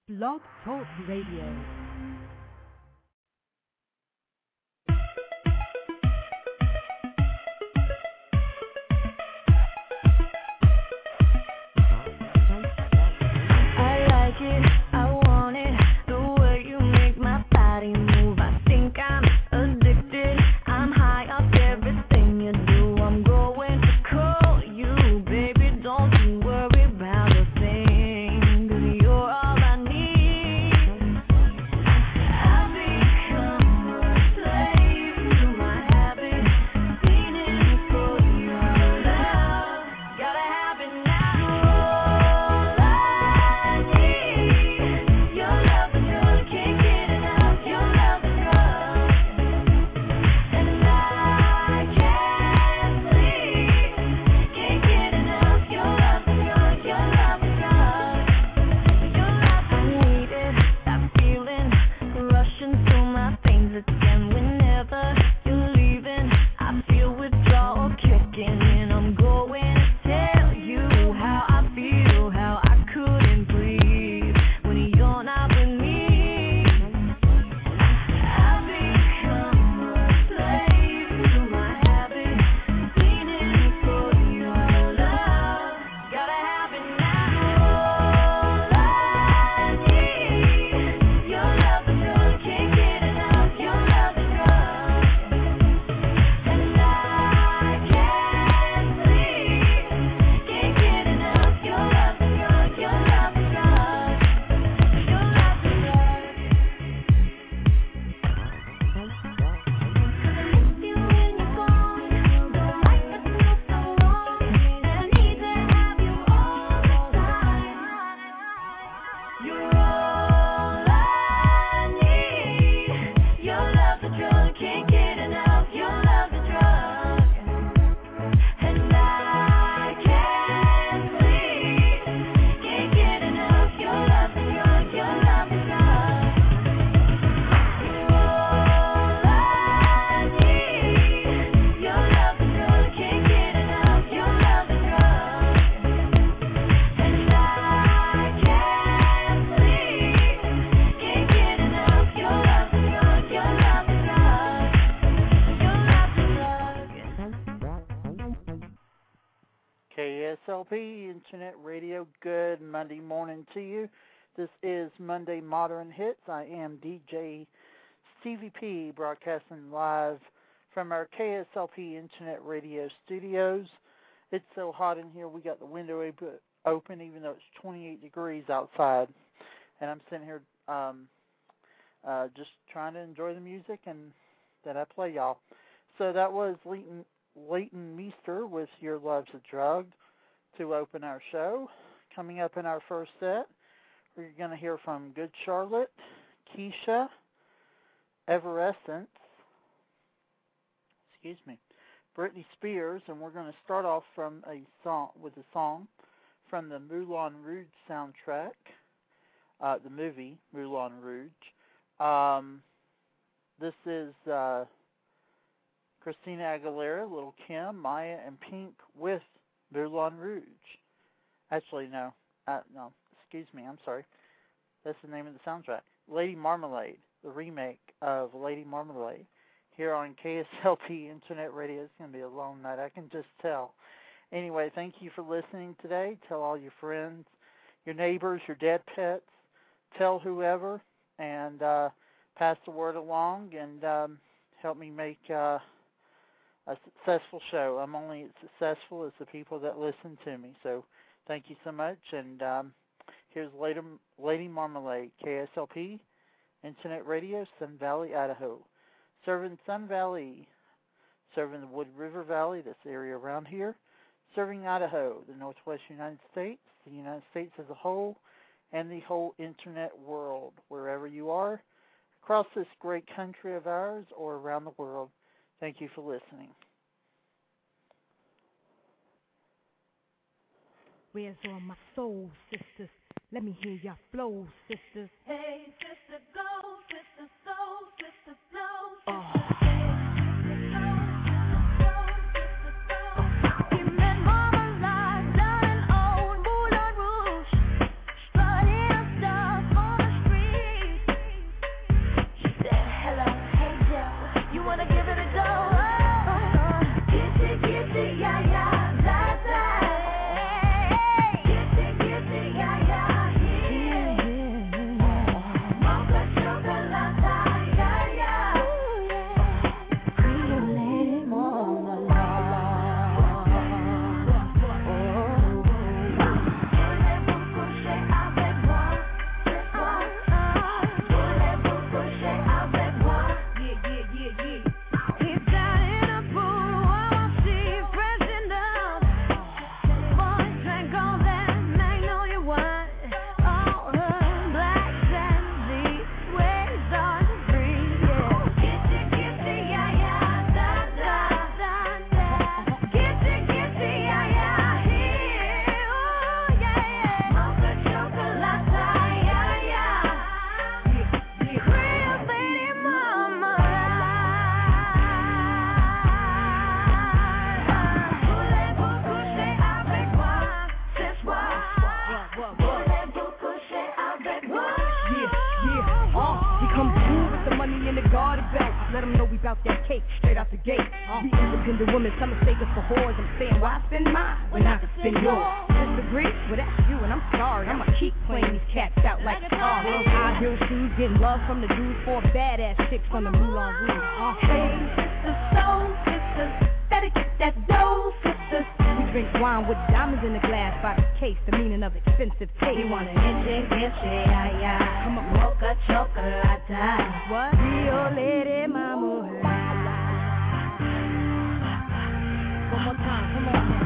Blog Talk Radio. KSLP Internet Radio, good Monday morning to you. This is Monday Modern Hits. I am DJ Stevie P, broadcasting live from our KSLP Internet Radio studios. It's so hot in here, we got the window open even though it's 28 degrees outside. And I'm sitting here just trying to enjoy the music and that I play y'all. So that was Leighton Meester with Your Love's a Drug to open our show. Coming up in our first set, we're going to hear from Good Charlotte, Keisha, Everessence, Britney Spears, and we're going to start off with a song from the Moulin Rouge soundtrack, the movie Moulin Rouge. This is Christina Aguilera, Lil' Kim, Maya, and Pink with Moulin Rouge. Actually, no, I'm sorry. That's the name of the soundtrack. Lady Marmalade, the remake of Lady Marmalade, here on KSLP Internet Radio. It's going to be a long night, I can just tell. Anyway, thank you for listening today. Tell all your friends, your neighbors, your dead pets. Tell whoever, and pass the word along, and help me make a successful show. I'm only as successful as the people that listen to me. So thank you so much. And here's Lady Marmalade, KSLP, Internet Radio, Sun Valley, Idaho. Serving Sun Valley, serving the Wood River Valley, this area around here. Serving Idaho, the Northwest United States, the United States as a whole, and the whole Internet world, wherever you are, across this great country of ours or around the world. Thank you for listening. Where's all my soul sisters? Let me hear your flow, sisters. Hey, sister, go, sister, soul, sister, flow, Oh. sister. Strutting stuff on in the garden belt. Let them know we bout that cake straight out the gate. We independent women, some mistake us for whores. I'm saying, why spend mine when I can spend yours? Disagree? Well, that's you, and I'm sorry. I'ma keep playing these cats out like guitar. High heel shoes, getting love from the dudes, for badass chicks from the Moulin Rouge. Hey, sisters, soul sisters, better get that dough, sisters. We drink wine with diamonds in the glass by the case, the meaning of expensive taste. You want an enche, Come on, mocha chocolate. what? Rio Lady Mama. One more time, come on now.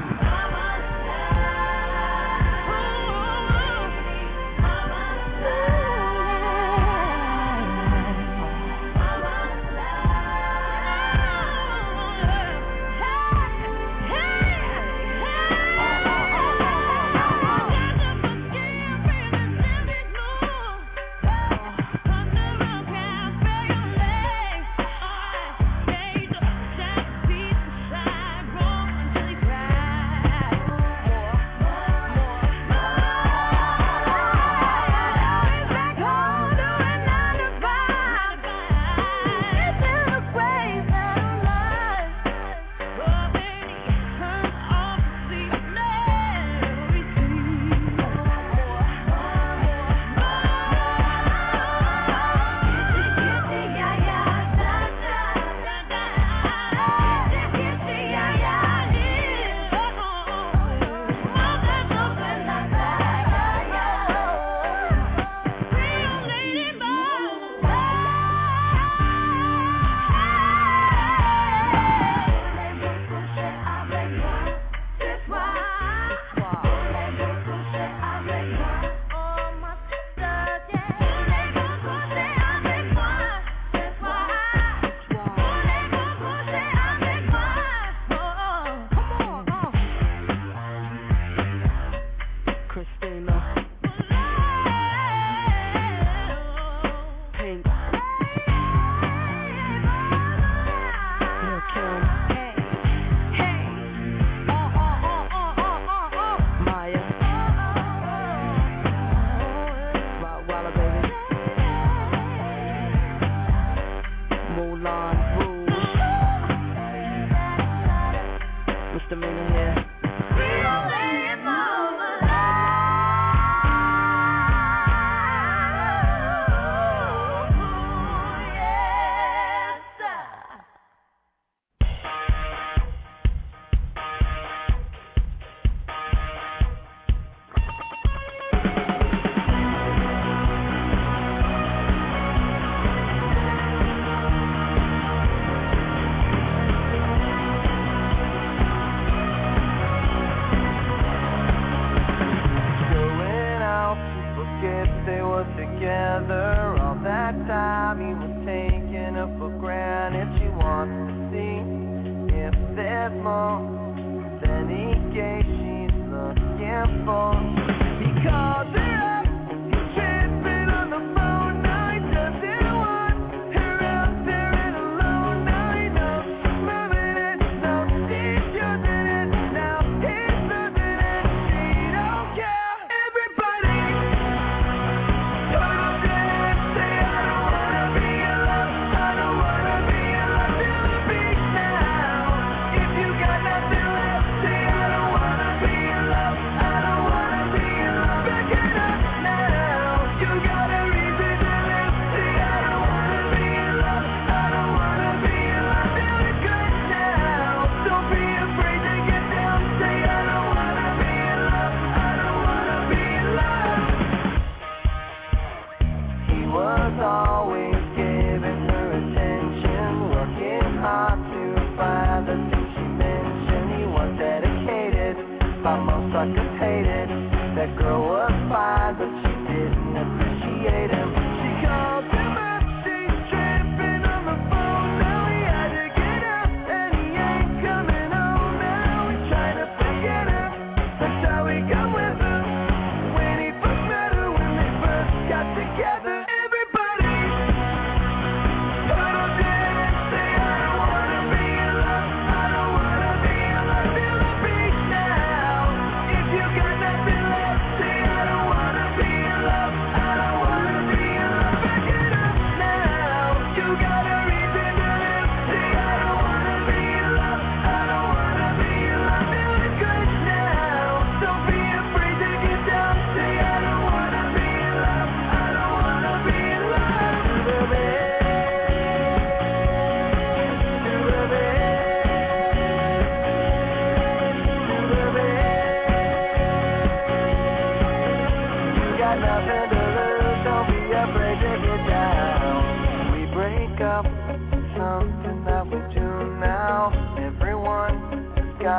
You got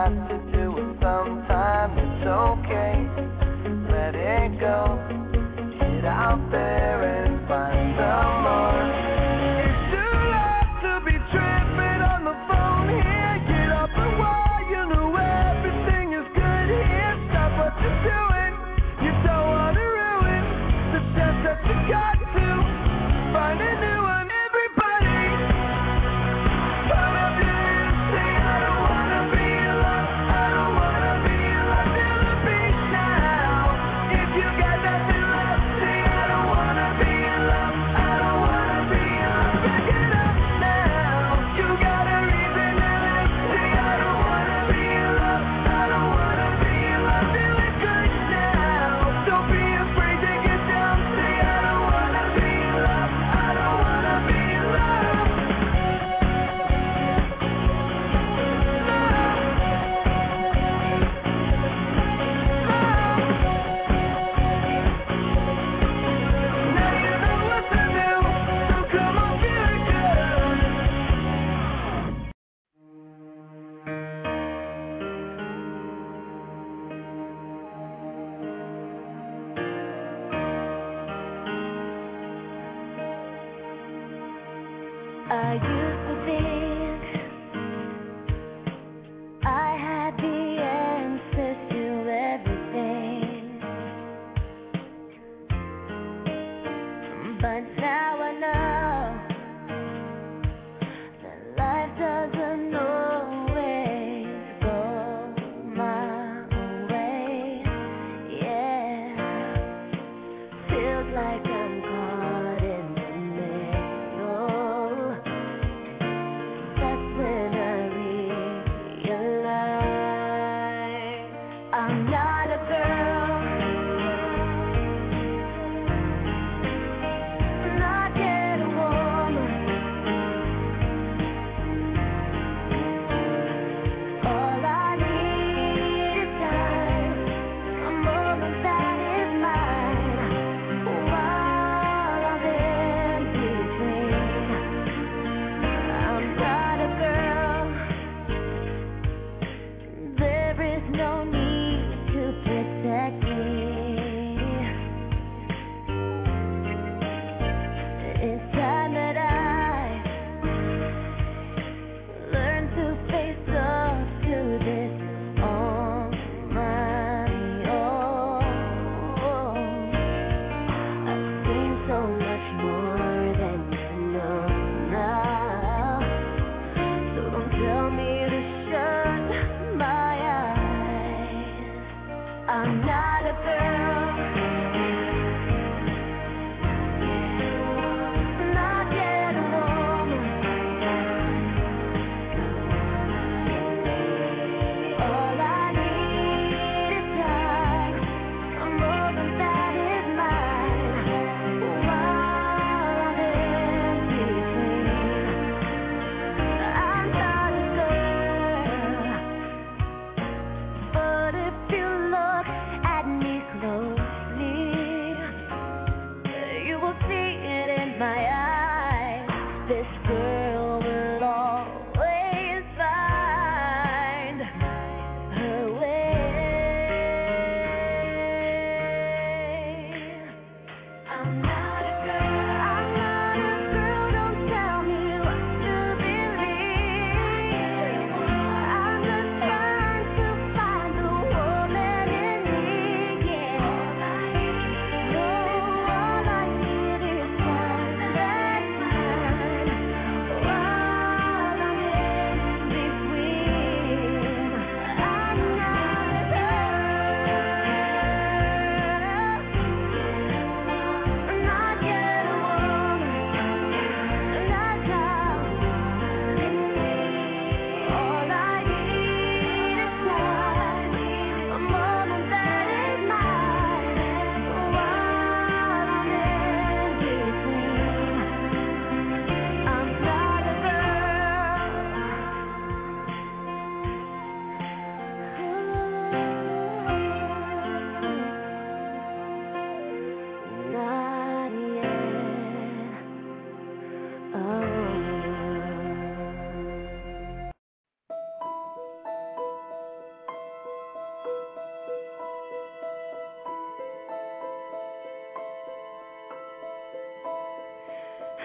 got to do it sometime. It's okay, let it go. Get out there and find some more. It's too late to be tripping on the phone here. Get up and while you know everything is good here. Stop what you're doing. You don't want to ruin the chance that you got to find a new one. Everybody, turn up your hands, say I don't wanna be alone. I don't wanna be alone till the beat now. If you got nothing left, say I don't wanna be alone. I don't wanna be alone. Pick it up now. You got a reason to live. Say I don't wanna be alone. I don't wanna be alone. Feel it good now. Don't be afraid to get down. Say I don't wanna be alone. I don't wanna be alone. Now you know what to do, so come on, feel it good. I used to think I had the answers to everything, but now I know that life doesn't always go my way. Yeah, feels like I'm caught in the middle. That's when I realize I'm not a girl, not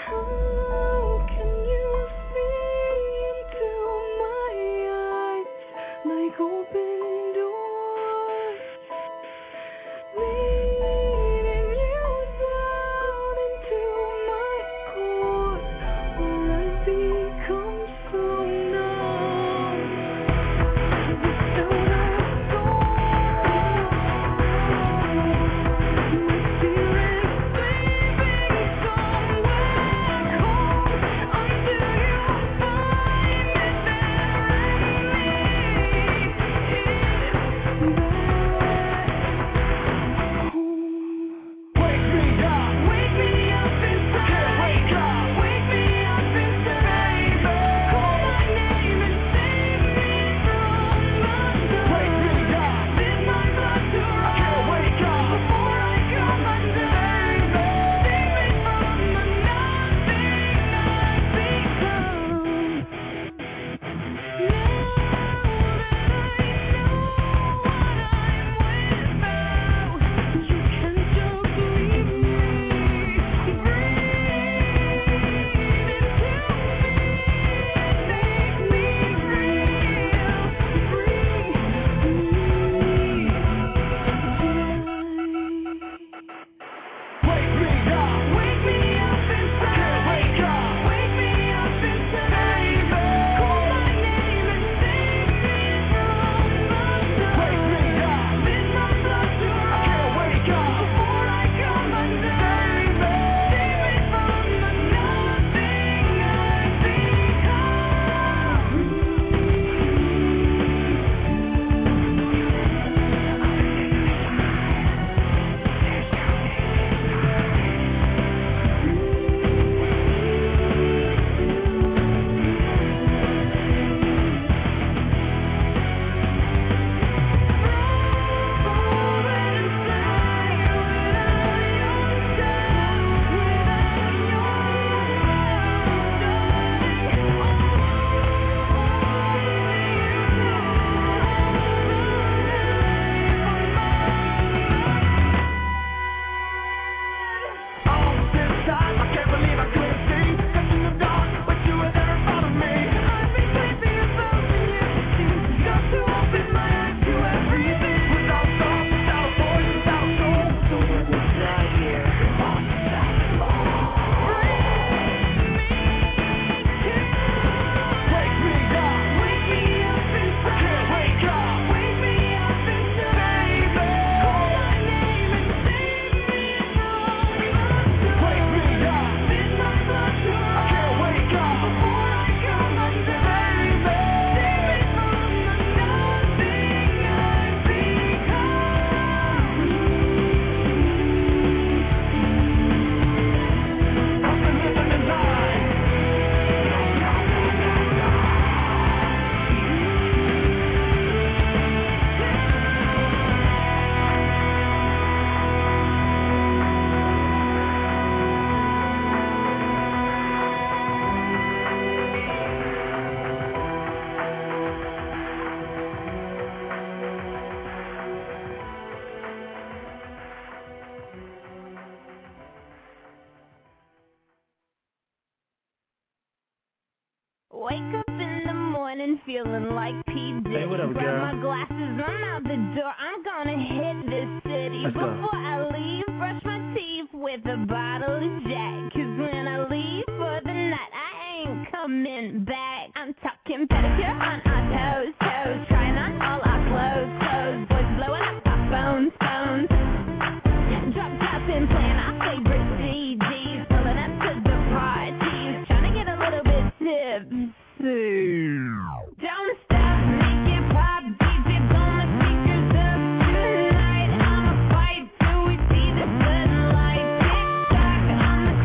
Wake up in the morning feeling like P. Diddy. Hey, what up, Grab girl? my glasses, I'm out the door. I'm gonna hit this city. Let's go. Before I leave, brush my teeth with a bottle of Jack. 'Cause when I leave for the night, I ain't coming back. I'm talking pedicure on our toes, toes. Trying on all our clothes. Boys blowing up our phones. Drop top and playing our favorite CDs. Pulling up to the parties. Trying to get a little bit tipsy. Don't stop, make it pop. DJ's on the speakers up tonight. I'ma fight till we see the sunlight. Tick tock on the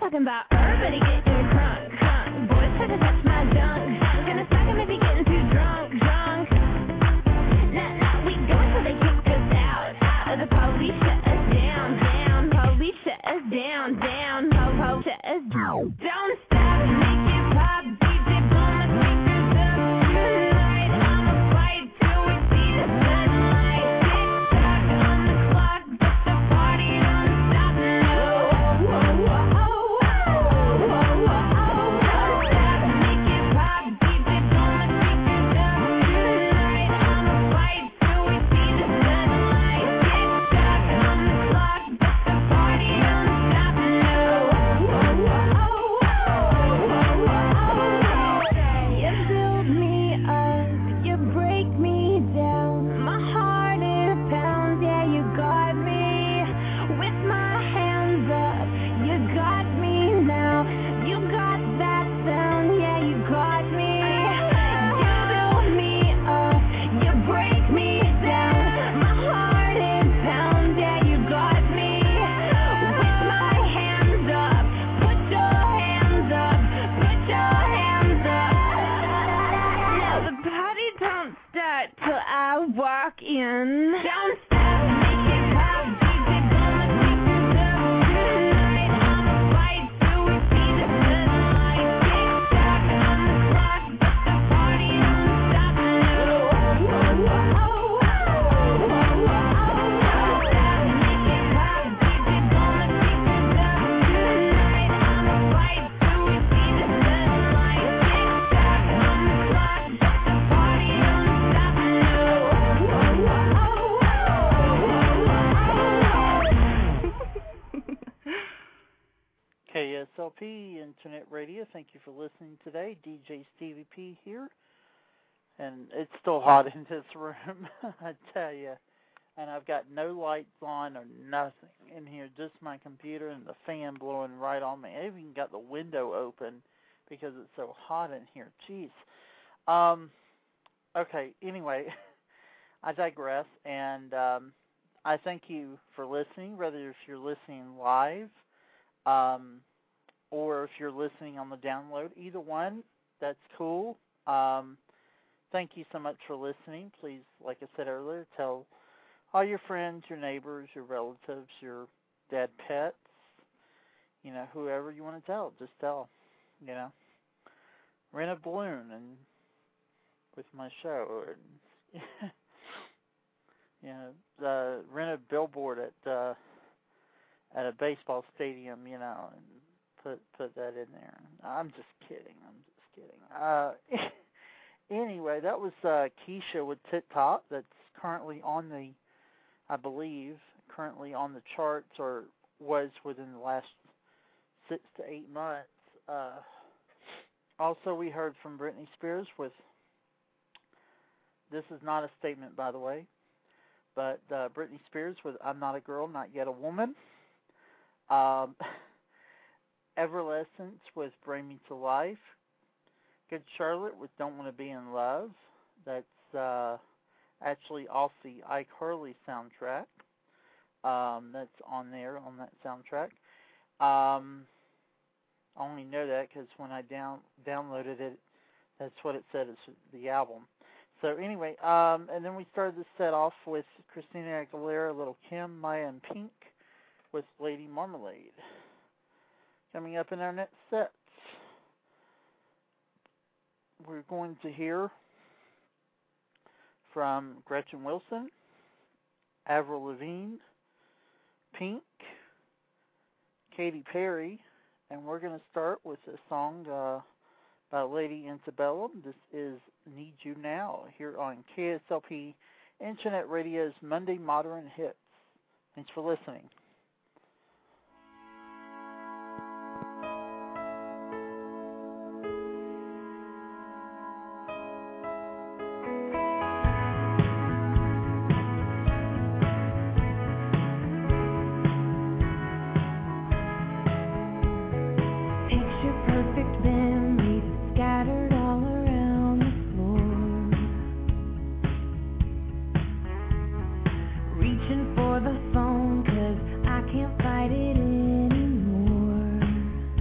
talking about everybody getting crunk, crunk. Boys try to touch my junk. Gonna suck him if he getting too drunk, drunk. Nah, we go until they kick us out. The police shut us down, down. Police shut us down, down. Police shut us down. Don't stop, make it pop. DJ blow my speakers up tonight. I'ma fight till we see the sunlight. Tick tock on the clock, but the party don't stop. No. Don't stop, make it pop. DJ blow my speakers up tonight. I'ma fight till we see the sunlight. Tick tock on the clock, but the party don't stop. No. You build me up, you break me down. My heart it pounds, yeah, you got me. With my hands up, you got me now. You got that sound, yeah, you got me. You build me up, you break me down. My heart it pounds, yeah, you got me. With my hands up, put your hands up, put your hands up. Now the party don't start till I walk in. Don't stop, make it pop, DJ blow my speakers up tonight. I'ma fight till we see the sunlight. Tick tock on the clock, but the party don't stop. No. Don't stop, make it pop, DJ blow my speakers up tonight. I'ma fight till we see the sunlight. Tick tock on the clock, but the party don't stop. No. KSLP Internet Radio, thank you for listening today. DJ Stevie P here. And it's still hot in this room, I tell you. And I've got no lights on or nothing in here, just my computer and the fan blowing right on me. I even got the window open because it's so hot in here. Jeez. Okay, anyway, I digress. And I thank you for listening, whether if you're listening live or if you're listening on the download. Either one, that's cool. Thank you so much for listening. Please, like I said earlier, tell all your friends, your neighbors, your relatives, your dead pets, whoever you want to tell. Just tell, Rent a balloon and with my show. And, rent a billboard at a baseball stadium, and put that in there. I'm just kidding. Anyway, that was Keisha with TikTok. That's currently on the charts, or was within the last 6 to 8 months. Also, we heard from Britney Spears with, this is not a statement, by the way, but Britney Spears with I'm Not a Girl, Not Yet a Woman. Everlessence with Bring Me to Life. Good Charlotte with Don't Want to Be in Love. That's actually off the iCarly soundtrack. That's on there, on that soundtrack. I only know that because when I downloaded it, that's what it said is the album. So anyway, and then we started the set off with Christina Aguilera, Little Kim, Maya, and Pink with Lady Marmalade. Coming up in our next sets, we're going to hear from Gretchen Wilson, Avril Lavigne, Pink, Katy Perry, and we're going to start with a song by Lady Antebellum. This is Need You Now, here on KSLP Internet Radio's Monday Modern Hits. Thanks for listening. Reaching for the phone 'cause I can't fight it anymore.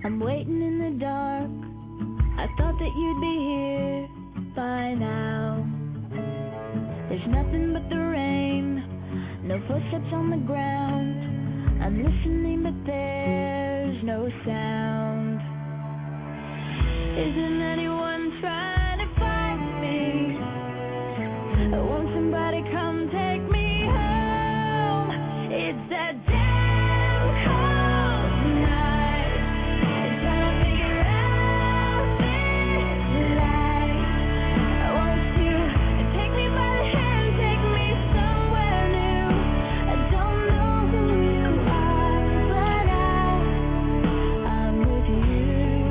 I'm waiting in the dark. I thought that you'd be here by now. There's nothing but the rain, no footsteps on the ground. I'm listening but there's no sound. Isn't anyone trying to find me? Won't somebody come take me home? It's a damn cold night. Trying to figure out this life. Won't you take me by the hand, take me somewhere new? I don't know who you are, but I'm with you.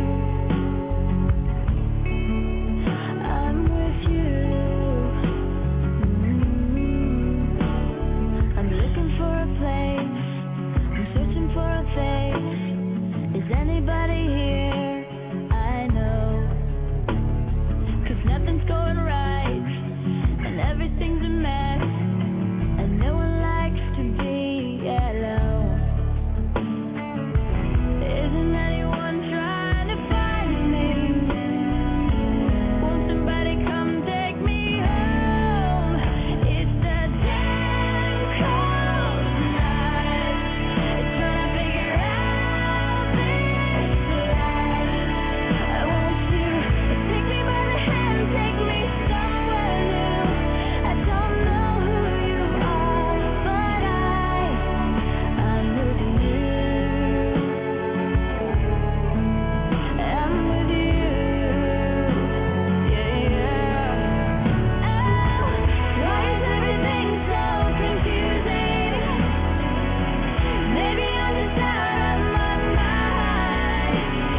I'm with you. I'm looking for a place. I'm searching for a face. Is anybody here? I know. 'Cause nothing's going right, and everything's a mess, and no one likes to be alone. Isn't anyone trying to find me? Won't somebody come take me home? It's a damn cold night. Trying to figure out this life. Won't you take me by the hand, take me somewhere new? I don't know who you are, but I'm with you. I'm with you. Yeah. Oh, why is everything so confusing? Maybe I'm just out of my mind.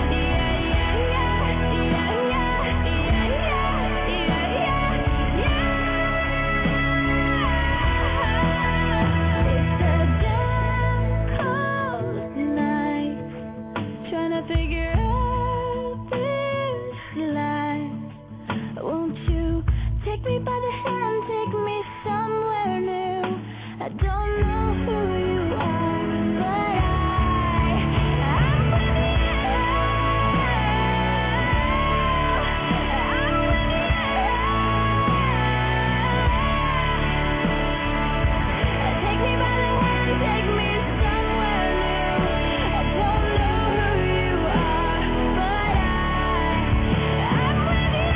It's a damn cold night. Trying to figure out this life. Won't you take me by the hand, take me somewhere new? I don't know who you are, but I'm with you. I'm with you. Take me by the hand, take me somewhere new. I don't know who you are, but I'm with you.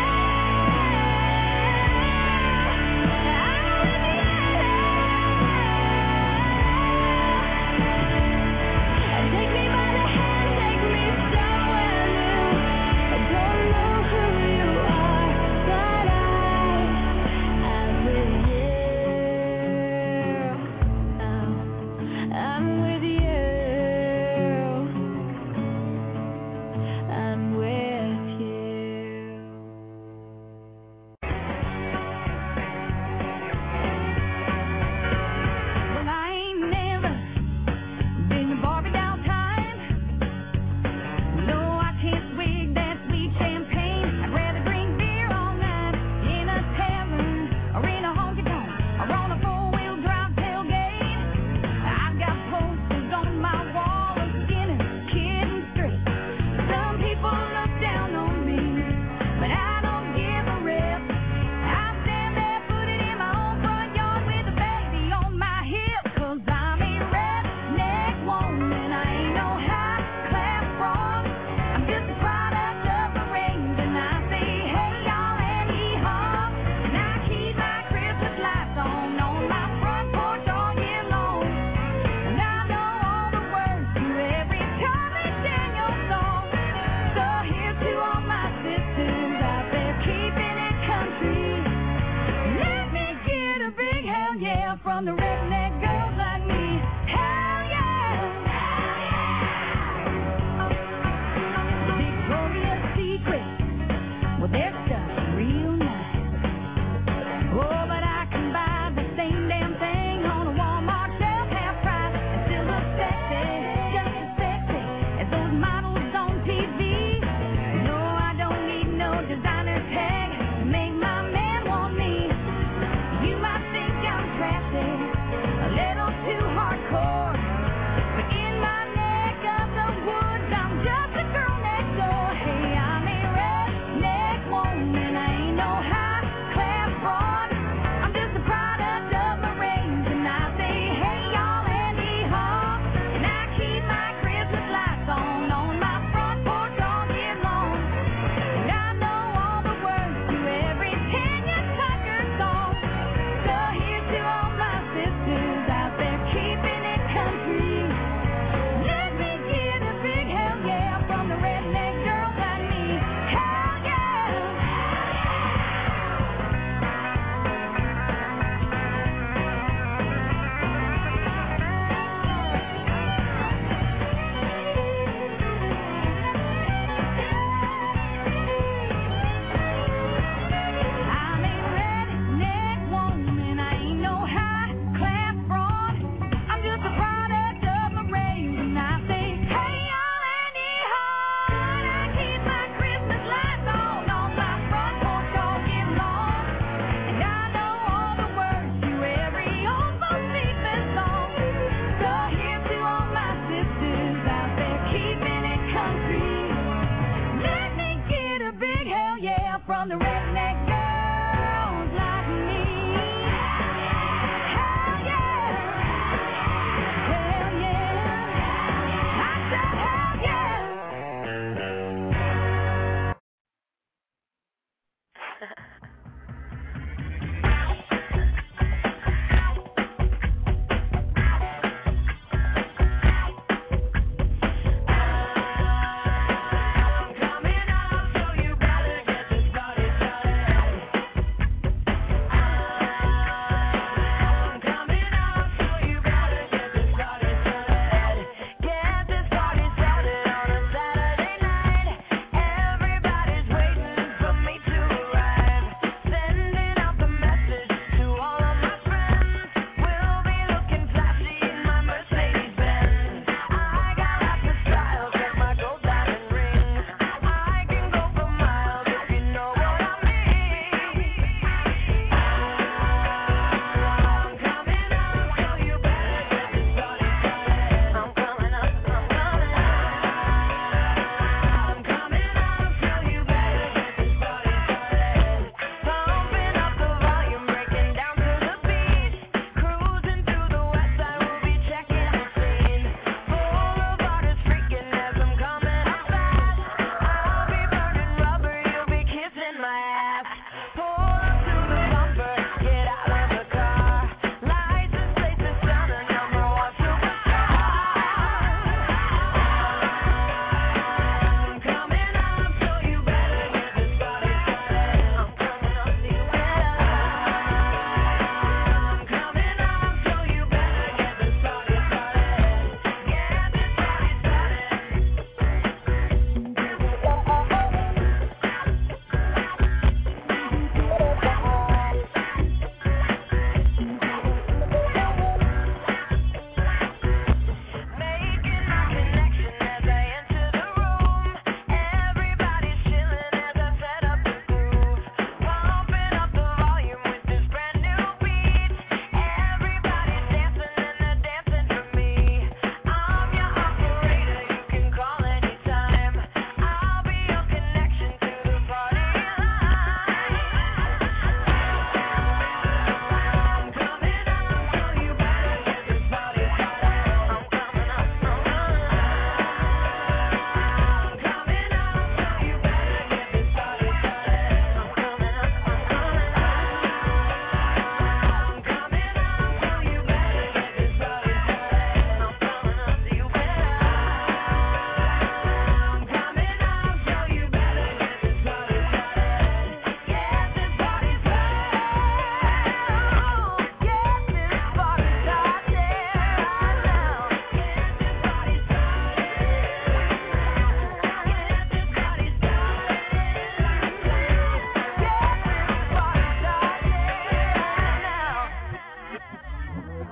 Take me by the hand, take me somewhere new. I don't know who you are, but I'm with you. I'm with you. I'm with you. Well, I ain't never been a Barbie doll type. No, I can't swig that sweet champagne. I'd rather drink beer all night in a tavern or in a honky tonk or on a four-wheel drive tailgate. I've got posters on my wall of skinny, kidding straight. Some people look down on me, but I don't give a rip. I stand there, put it in my own front yard with a baby on my hip. 'Cause I'm a redneck woman, I ain't no high-class fraud. I'm just a product of the range, and I say, hey, y'all, and hee-haw. And I keep my Christmas lights on my front porch all year long. And I know all the words to every Tommy Daniel song. So here's to all my sisters out there keeping it country. Let me get a big hell yeah from the redneck girls like me. Hell yeah! Victoria's Secret, well, their stuff's real nice. Oh, but I can buy the same damn thing on a Walmart shelf, half price, and still look sexy, just as sexy as those models on TV. No, I don't need no designer tag to make my man want me. You might think I'm crafty, a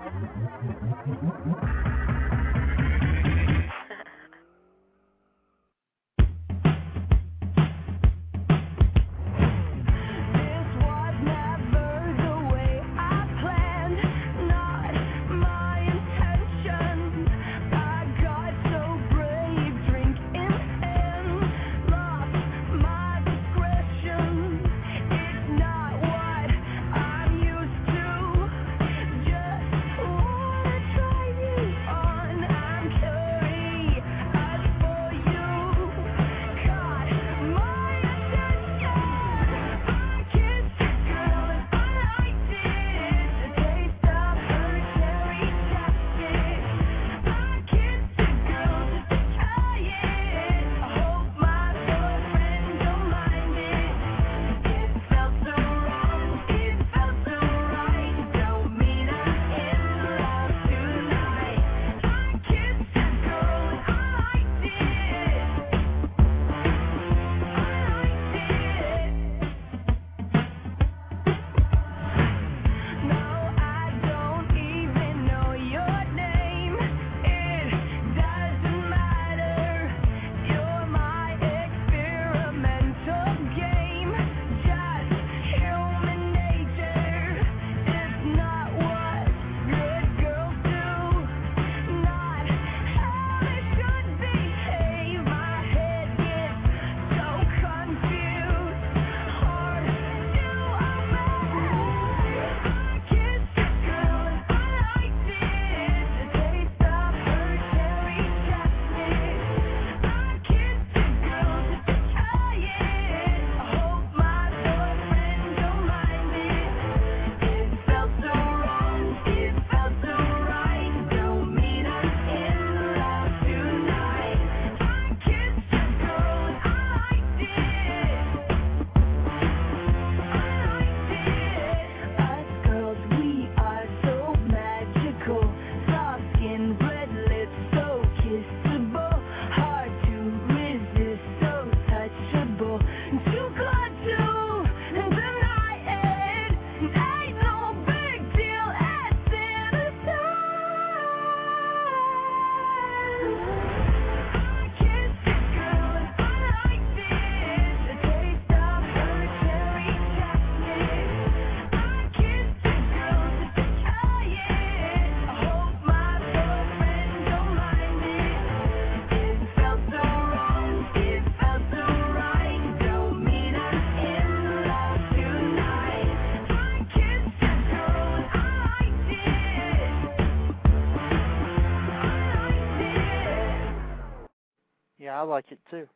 I like it too.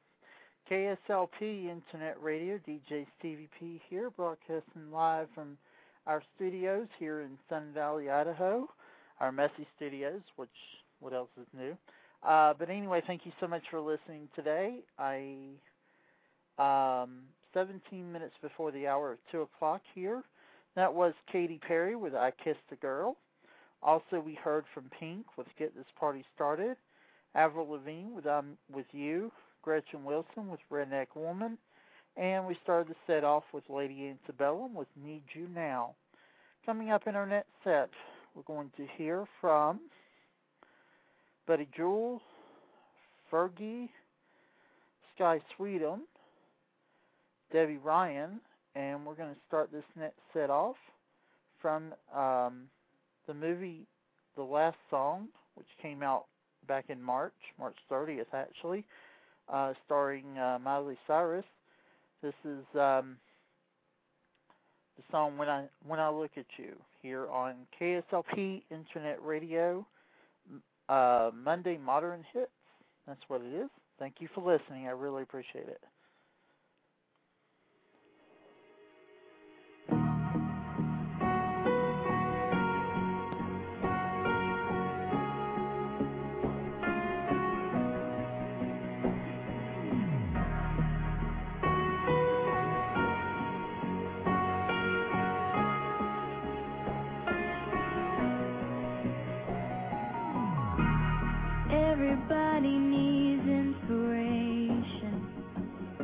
KSLP Internet Radio, DJ Stevie P here, broadcasting live from our studios here in Sun Valley, Idaho, our messy studios, what else is new? But anyway, thank you so much for listening today. 17 minutes before the hour of 2 o'clock here. That was Katy Perry with I Kissed a Girl. Also, we heard from Pink with Get This Party Started, Avril Lavigne with I'm With You, Gretchen Wilson with Redneck Woman, and we started the set off with Lady Antebellum with Need You Now. Coming up in our next set, we're going to hear from Betty Jewell, Fergie, Sky Sweet'em, Debbie Ryan, and we're going to start this next set off from the movie The Last Song, which came out back in March 30th actually, starring Miley Cyrus. This is the song When I Look at You here on KSLP Internet Radio, Monday Modern Hits. That's what it is. Thank you for listening. I really appreciate it. Everybody needs inspiration.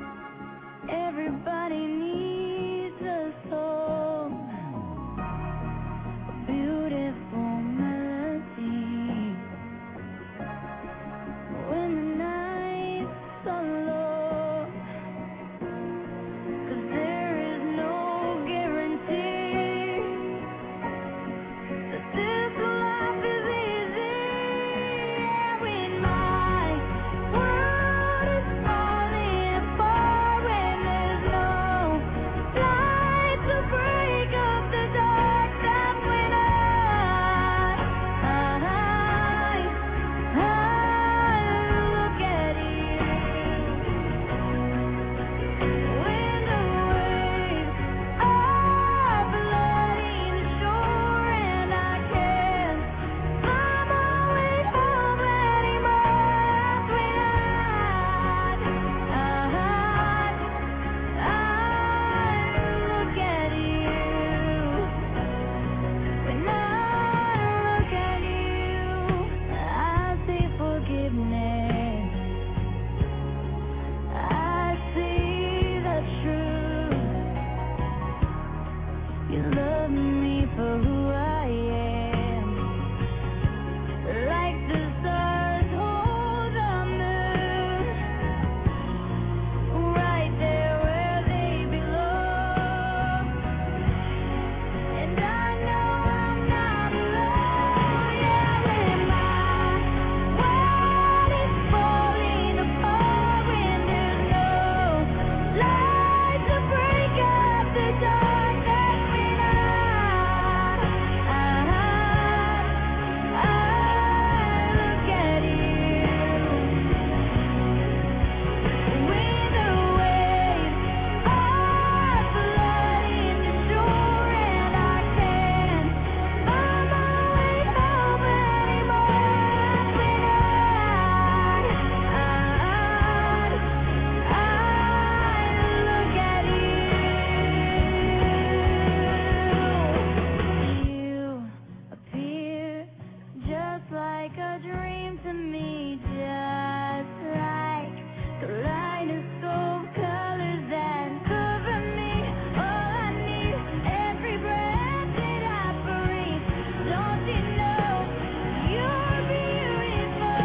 like a dream to me, just like kaleidoscope colors that cover me. All I need, every breath that I breathe. Don't you know you're beautiful?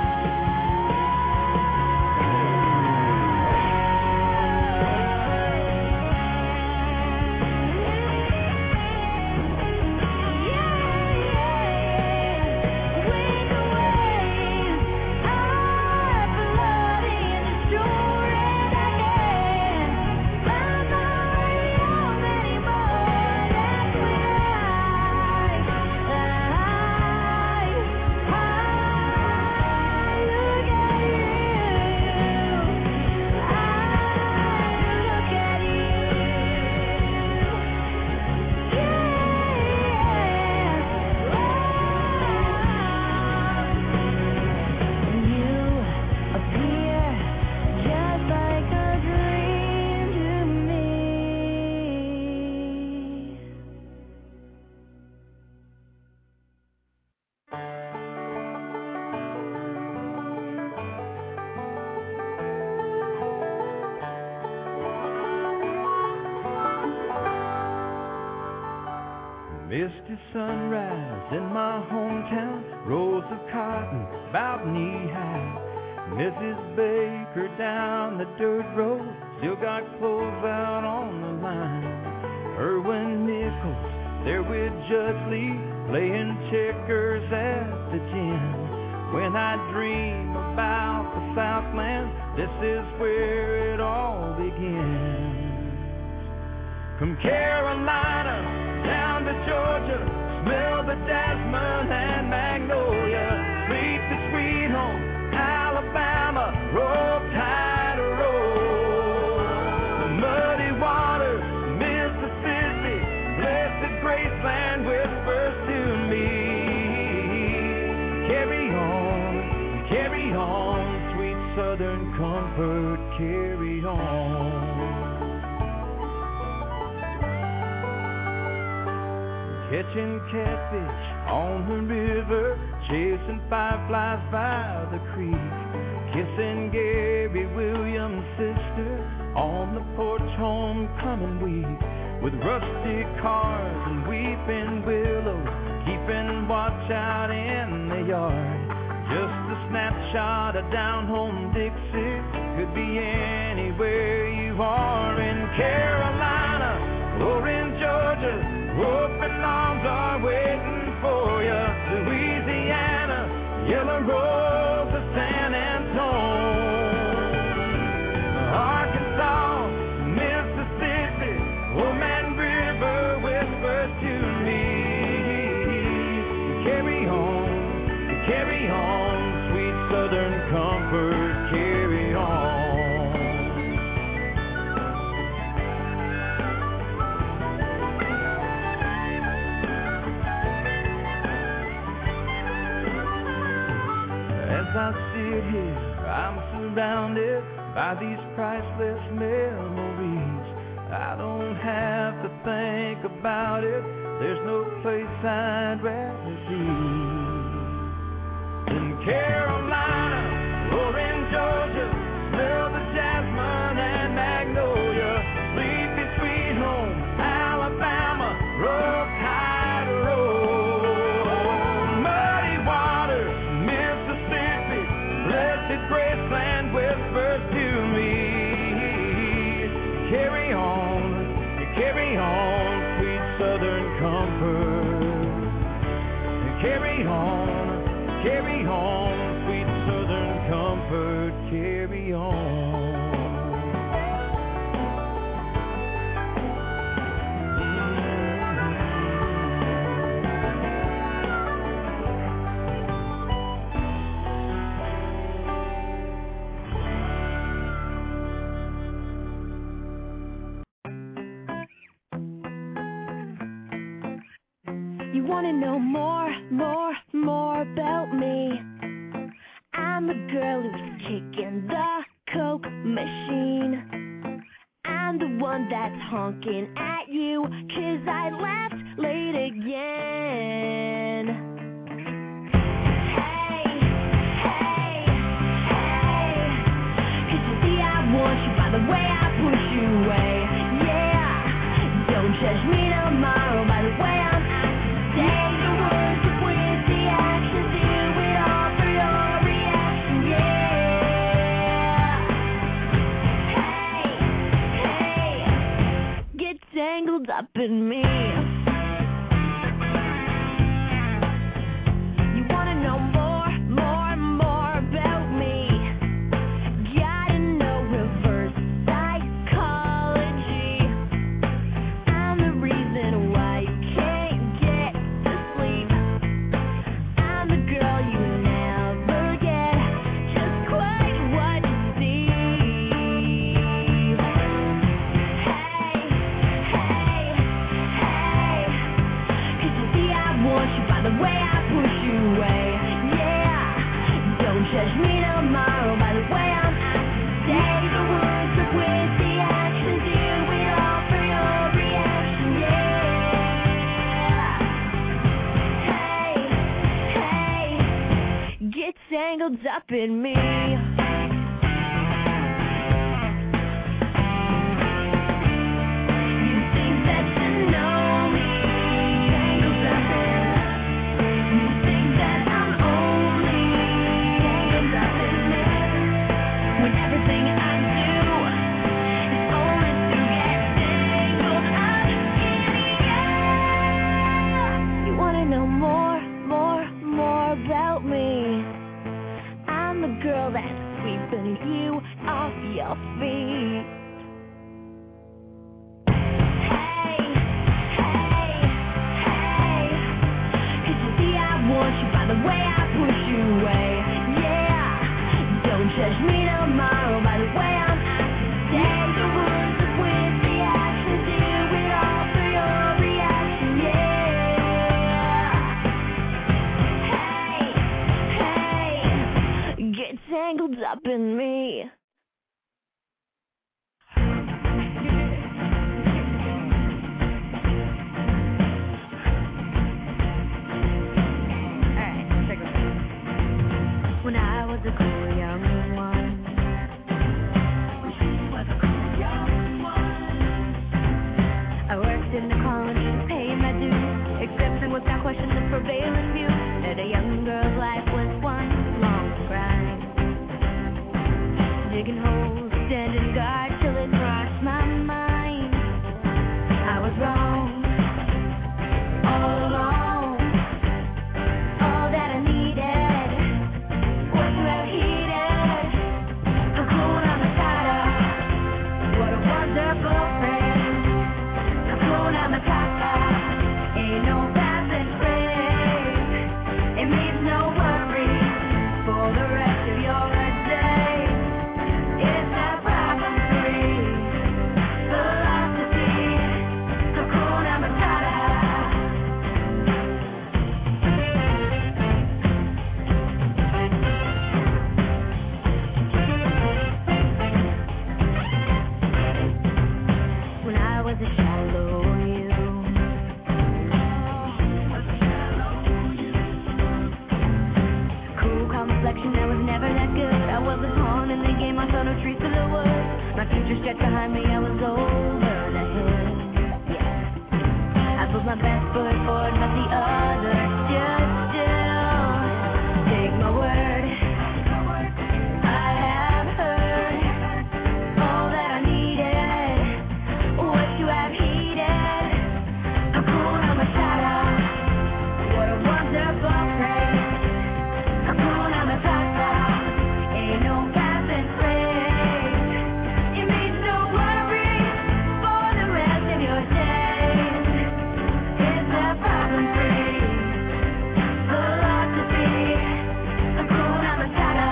Misty sunrise in my hometown, rows of cotton about knee-high. Mrs. Baker down the dirt road, still got clothes out on the line. Erwin Nichols there with Judge Lee, playing checkers at the gym. When I dream about the Southland, this is where it all begins. From Carolina down to Georgia, smell the jasmine and magnolia. Sleep the sweet home, Alabama, roll tide roll. The muddy waters, Mississippi, blessed Graceland whispers to me. Carry on, sweet Southern comfort, carry on. Catching catfish on the river, chasing fireflies by the creek, kissing Gary Williams' sister on the porch homecoming week, with rusty cars and weeping willows, keeping watch out in the yard. Just a snapshot of down home Dixie, could be anywhere you are, in Carolina or in Georgia. Open arms are waiting for you. Louisiana, Yellow Rose of San Antone, Arkansas, Mississippi, Old Man River whispers to me. Carry on, sweet Southern comfort, carry on. As I sit here, I'm surrounded by these priceless memories. I don't have to think about it, there's no place I'd rather be in Carolina or in Georgia. Smell the jasmine and magnolia. Sleepy sweet home, Alabama, roll tide roll. Muddy waters, Mississippi, blessed Graceland whispers to me. Carry on, sweet Southern comfort. Carry on, sweet Southern comfort, carry on. You wanna know more about me? I'm the girl who's kicking the Coke machine. I'm the one that's honking at you 'cause I left late again. Hey. get tangled up in me. Girl that's sweeping you off your feet. Hey, hey, hey. 'Cause you see I want you by the way I push you away. Yeah, don't judge me tomorrow by the way I'm acting today. The words of with the action, do it all for your reaction. Yeah. Hey, hey. Get tangled up in me. Alright, check it out. When I was a cool young one. When she was a cool young one. I worked in the colony, paid my dues, accepting without question the prevailing view that a young girl's life was one long grind. Digging holes, standing guard till it crossed my mind. I was wrong, all along. All that I needed was to have heated Hakuna Matata. What a wonderful phrase, Hakuna Matata. Ain't no passing phrase. It means no worry for the rest of your day. It's a problem-free philosophy, Hakuna Matata. When I was a shallow you, cool complexion that was never that good. I was a pawn in the game, I saw no trees to the woods. My future stretched behind me, I was over the hill. Yeah, I put my best foot forward, but the other stood still. Take my word, I have heard all that I needed was to have heeded Hakuna Matata. What a wonderful phrase, Hakuna Matata. Ain't no passing phrase. It means no worry for the rest of your days. It's a problem-free philosophy, Hakuna Matata.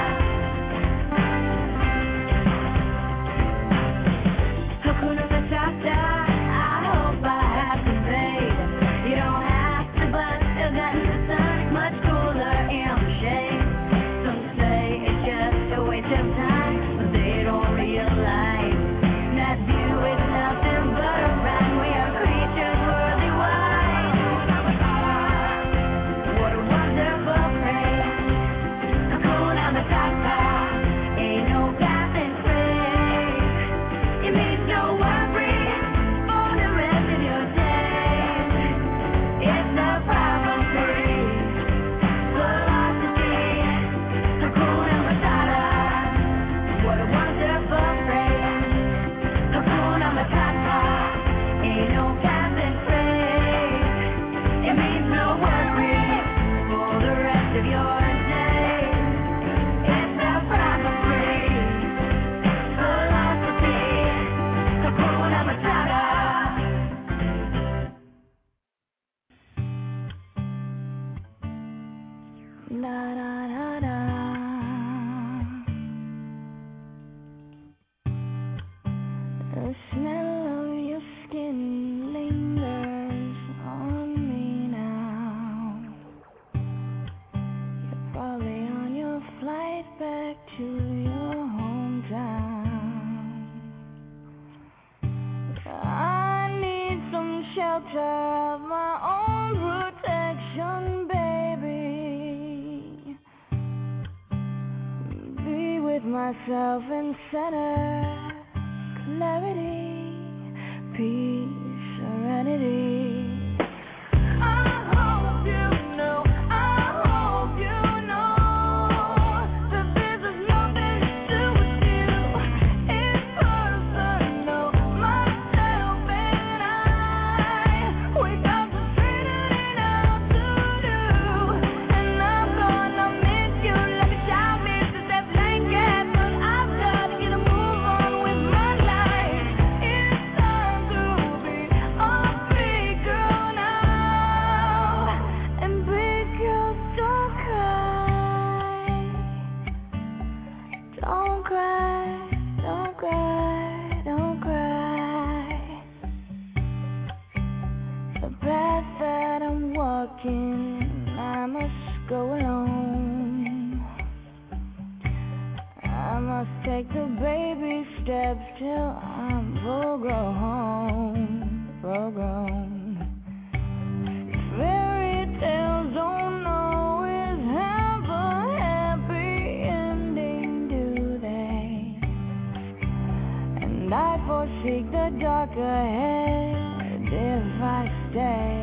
Hakuna Matata, I hope I have conveyed. You don't have to, but still got the sun much cooler in the shade. Some say it's just a waste of time, but they don't realize that view is nothing but a rhyme. We are creatures worldly wide. What a wonderful phrase, Hakuna Matata. Ain't no passing phrase. It means no worry for the rest of your days. It's the problem-free philosophy, Hakuna Matata. What a wonderful phrase, Hakuna Matata. Ain't no passing phrase. It means no worry for the rest of your days. It's the problem-free philosophy, Hakuna Matata. Da da da da. The smell of your skin lingers on me now. You're probably on your flight back to your hometown. I need some shelter of my own protection, baby. myself in center, clarity, peace, serenity. I must go alone. I must take the baby steps till I'm full grown. Fairy tales don't always have a happy ending, do they? And I foresee the dark ahead if I stay.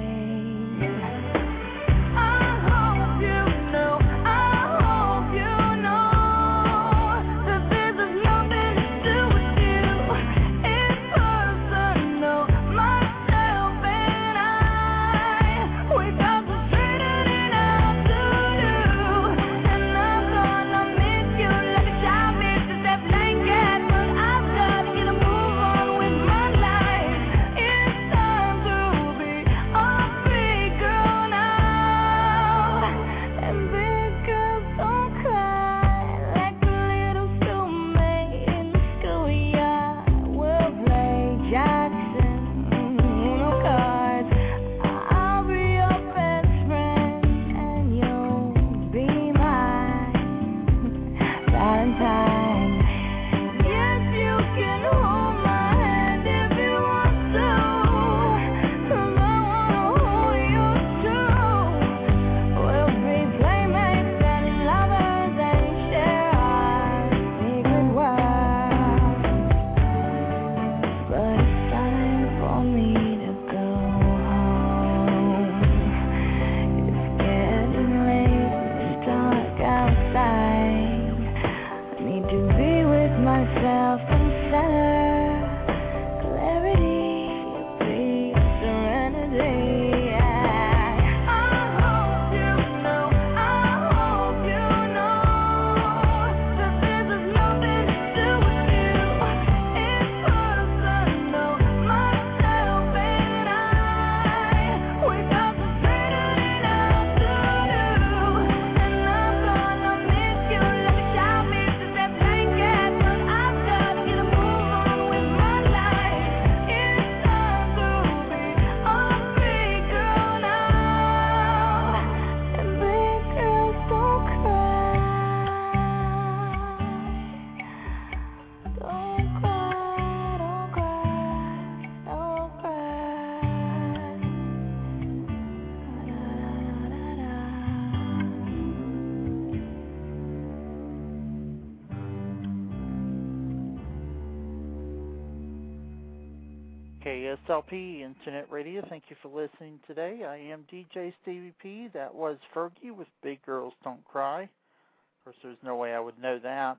KSLP Internet Radio, thank you for listening today. I am DJ Stevie P. That was Fergie with Big Girls Don't Cry. Of course, there's no way I would know that.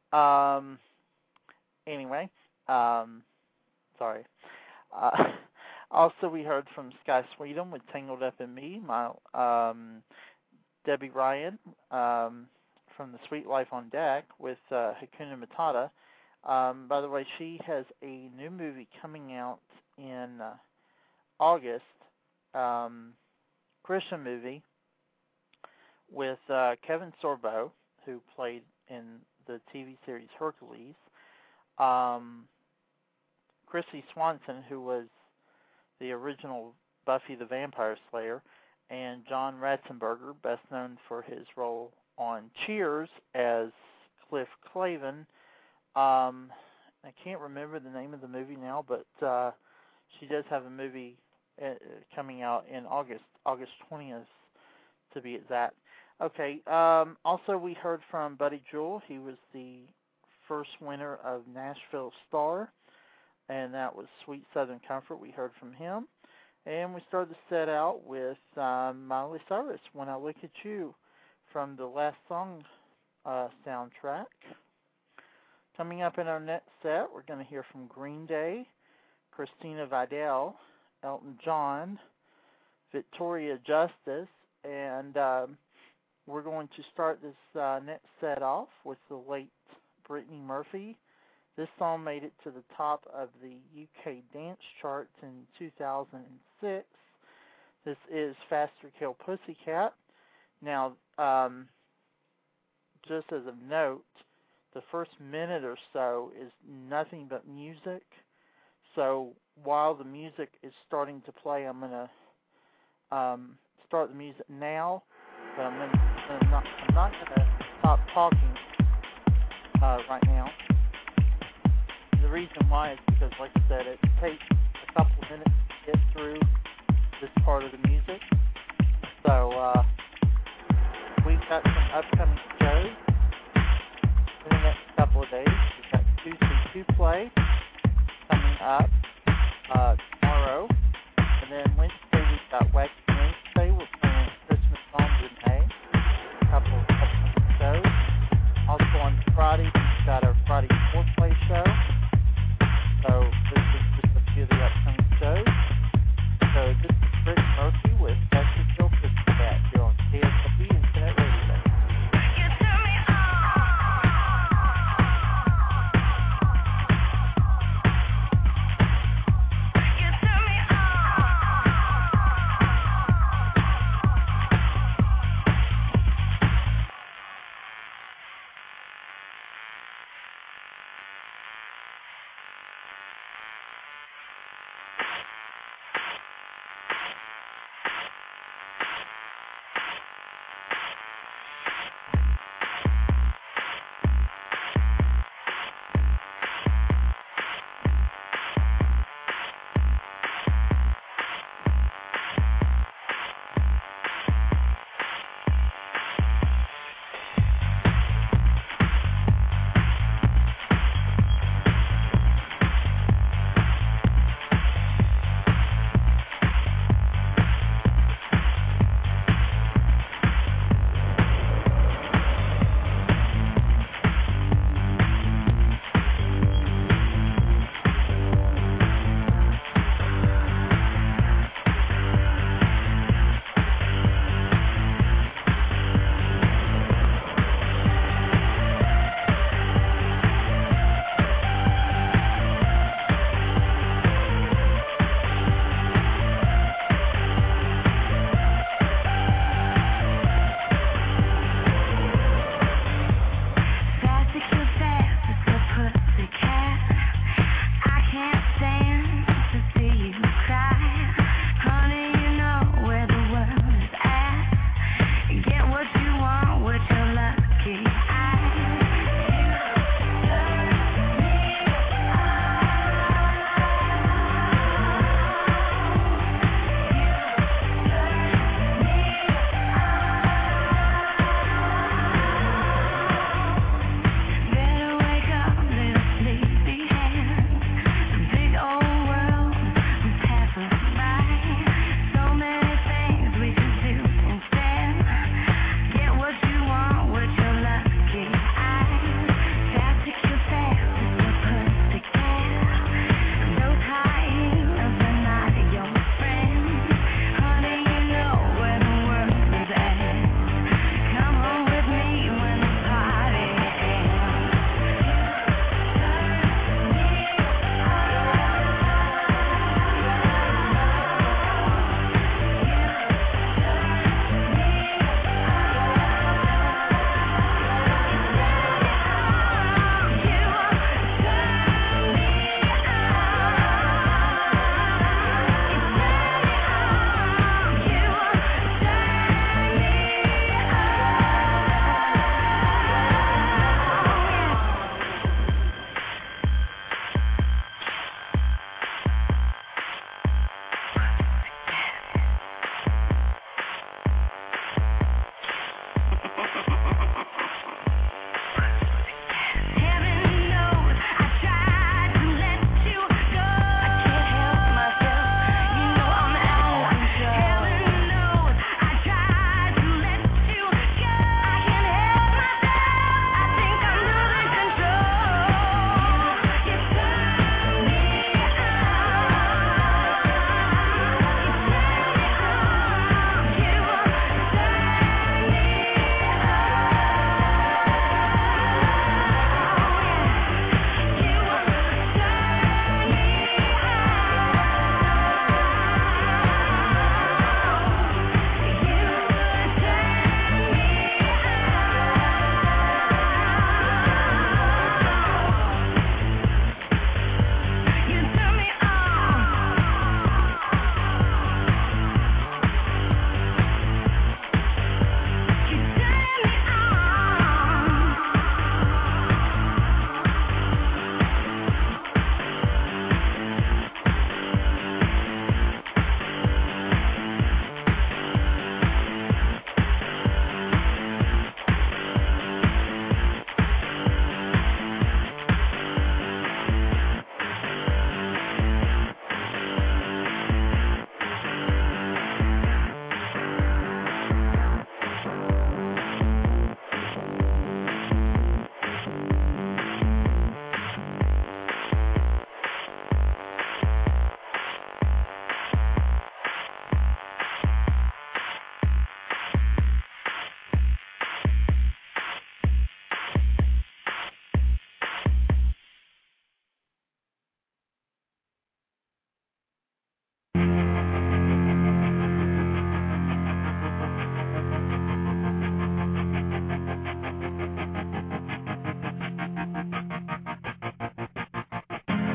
Anyway, sorry. Also, we heard from Sky Sweden with Tangled Up in Me. Debbie Ryan from The Sweet Life on Deck with Hakuna Matata. By the way, she has a new movie coming out in August, Christian movie with Kevin Sorbo, who played in the TV series Hercules, Chrissy Swanson, who was the original Buffy the Vampire Slayer, and John Ratzenberger, best known for his role on Cheers as Cliff Clavin. I can't remember the name of the movie now, but she does have a movie coming out in August 20th to be exact. Okay, also we heard from Buddy Jewell. He was the first winner of Nashville Star, and that was Sweet Southern Comfort. We heard from him. And we started the set out with Miley Cyrus, When I Look at You, from the Last Song soundtrack. Coming up in our next set, we're going to hear from Green Day, Christina Vidal, Elton John, Victoria Justice, and we're going to start this next set off with the late Brittany Murphy. This song made it to the top of the UK dance charts in 2006. This is Faster Kill Pussycat. Now, just as a note, the first minute or so is nothing but music. So while the music is starting to play, I'm going to start the music now, but I'm not going to stop talking right now. The reason why is because, like I said, it takes a couple of minutes to get through this part of the music. So we've got some upcoming shows in the next couple of days. We've got Tuesday 2 Play coming up tomorrow, and then Wednesday we've got Wacky Wednesday. We're playing Christmas songs in May. A couple of upcoming shows. Also on Friday we've got our Friday 4 Play show. So this is just a few of the upcoming shows. So this is Brittany Murphy with Faster Kill Pussycat here on KSLP Internet Radio.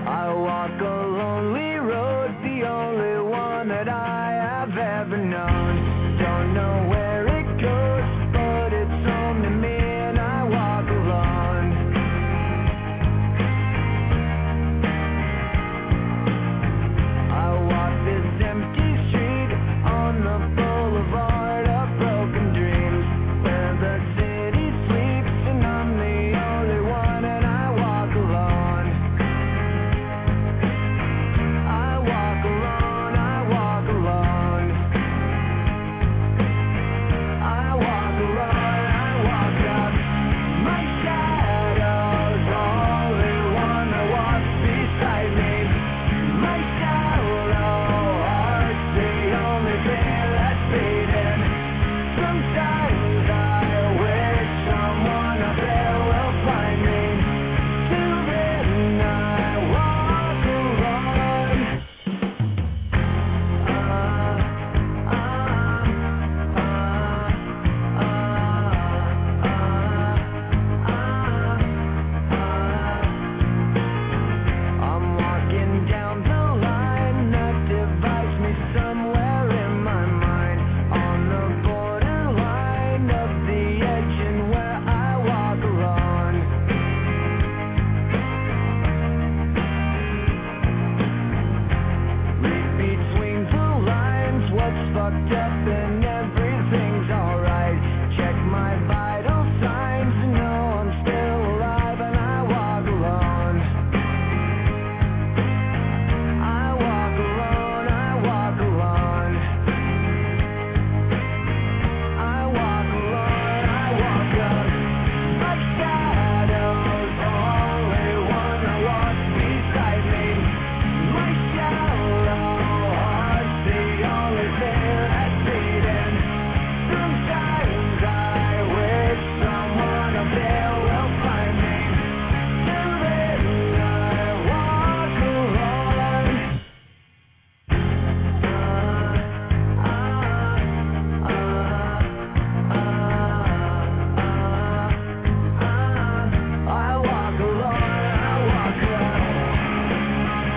I walk a lonely road, the only one that I have ever known. Don't know where it goes, but it's only me and I walk alone. I walk this empty street on the boulevard of broken dreams, where the city sleeps and I'm the only one and I walk alone. I walk alone, I walk alone. I walk alone, I walk up. My shadow's the only one that walks beside me. My shallow heart's the only thing that's beating. Sometimes I wish someone up there will find me. Till then I walk alone. I'm walking down the line that divides me somewhere in my mind, on the borderline of the edge and where I walk alone. Read between the lines what's fucked up and everything's alright. Check my vital signs and know I'm still alive and I walk alone. I walk alone, I walk alone. I walk alone, I walk up. My shadow's the only one that walks beside me. My shallow heart's the only thing that's beating. Sometimes I wish someone up there will find me. Till then I walk alone. I walk alone, I walk alone.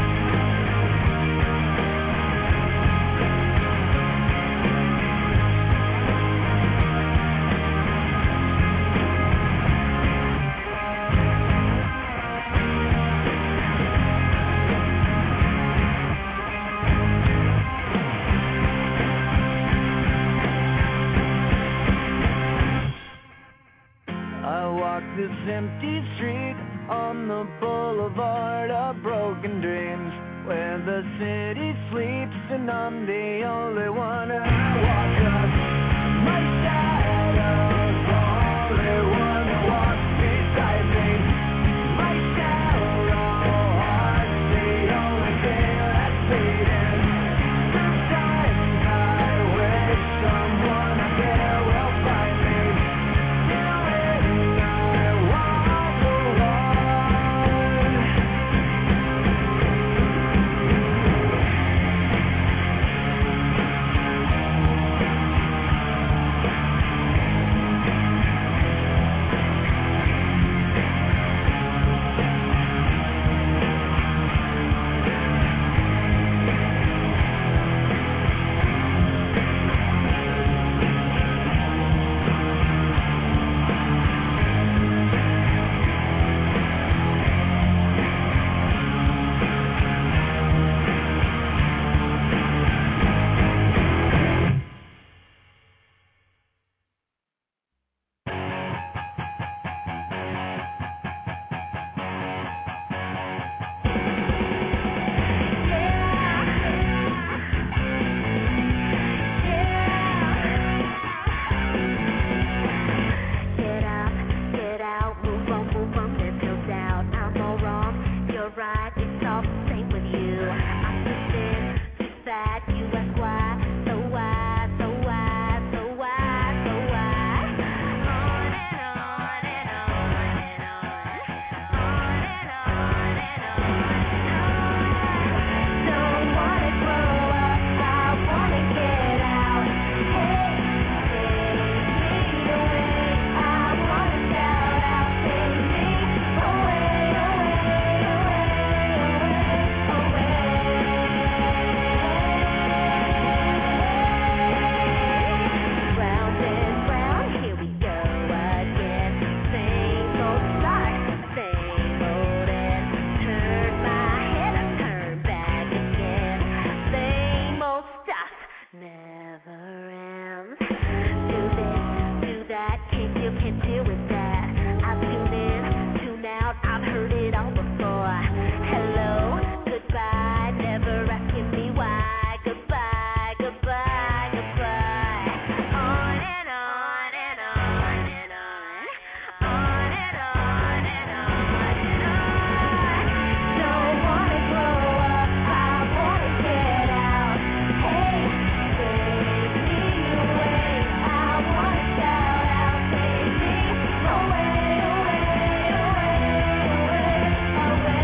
I walk this empty street on the boulevard of broken dreams, where the city sleeps and I'm the only one and I walk up. My shadow's the only one that walks beside me. My shallow heart's the only thing that's beating. Sometimes I wish someone up there will find me. Till then I walk alone. deal with that. I tune in, tune out, I've heard it all before. Hello, goodbye, never asking me why. Goodbye, goodbye, goodbye. On and on and on and on. On and on and on and on. Don't wanna grow up, I wanna get out. Hey, take me away. I wanna shout out, take me away, away, away,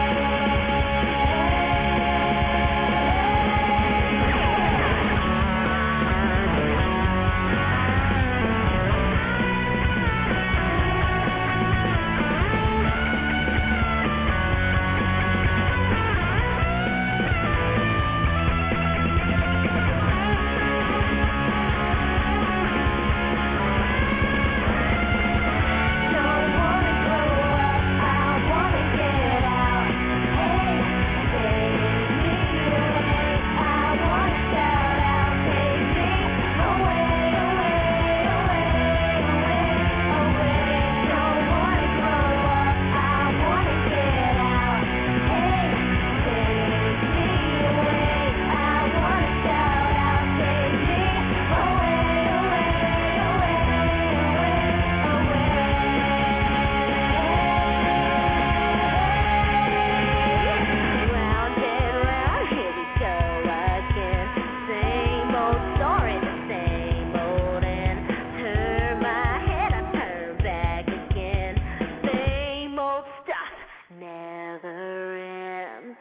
Don't wanna grow up, I wanna get out. Hey, take me away. I wanna shout out, take me away, away, away, away. Don't wanna grow up, I wanna get out. Hey, take me away. I wanna shout out, take me away, Round and round, here we go again. Same old story, the same old end. Turn my head, I turn back again. Same old stuff never ends.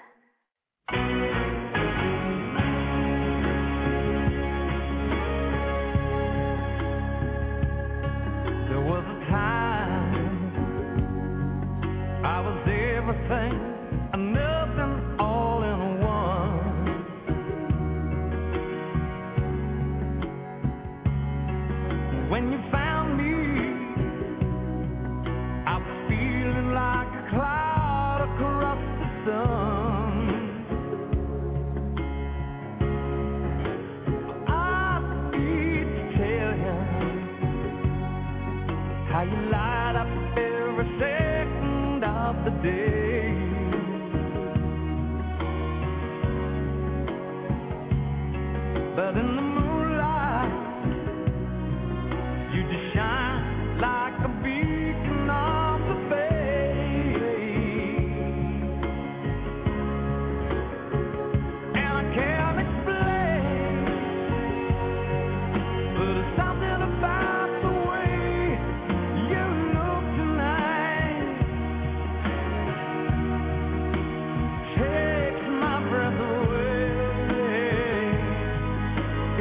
There was a time I was everything and nothing all in one. When you found me, I was feeling like a cloud across the sun. I need to tell you how you light up every second of the day. But in the moonlight, you just shine like a beacon on the bay. And I can't explain, but there's something about the way you look tonight takes my breath away.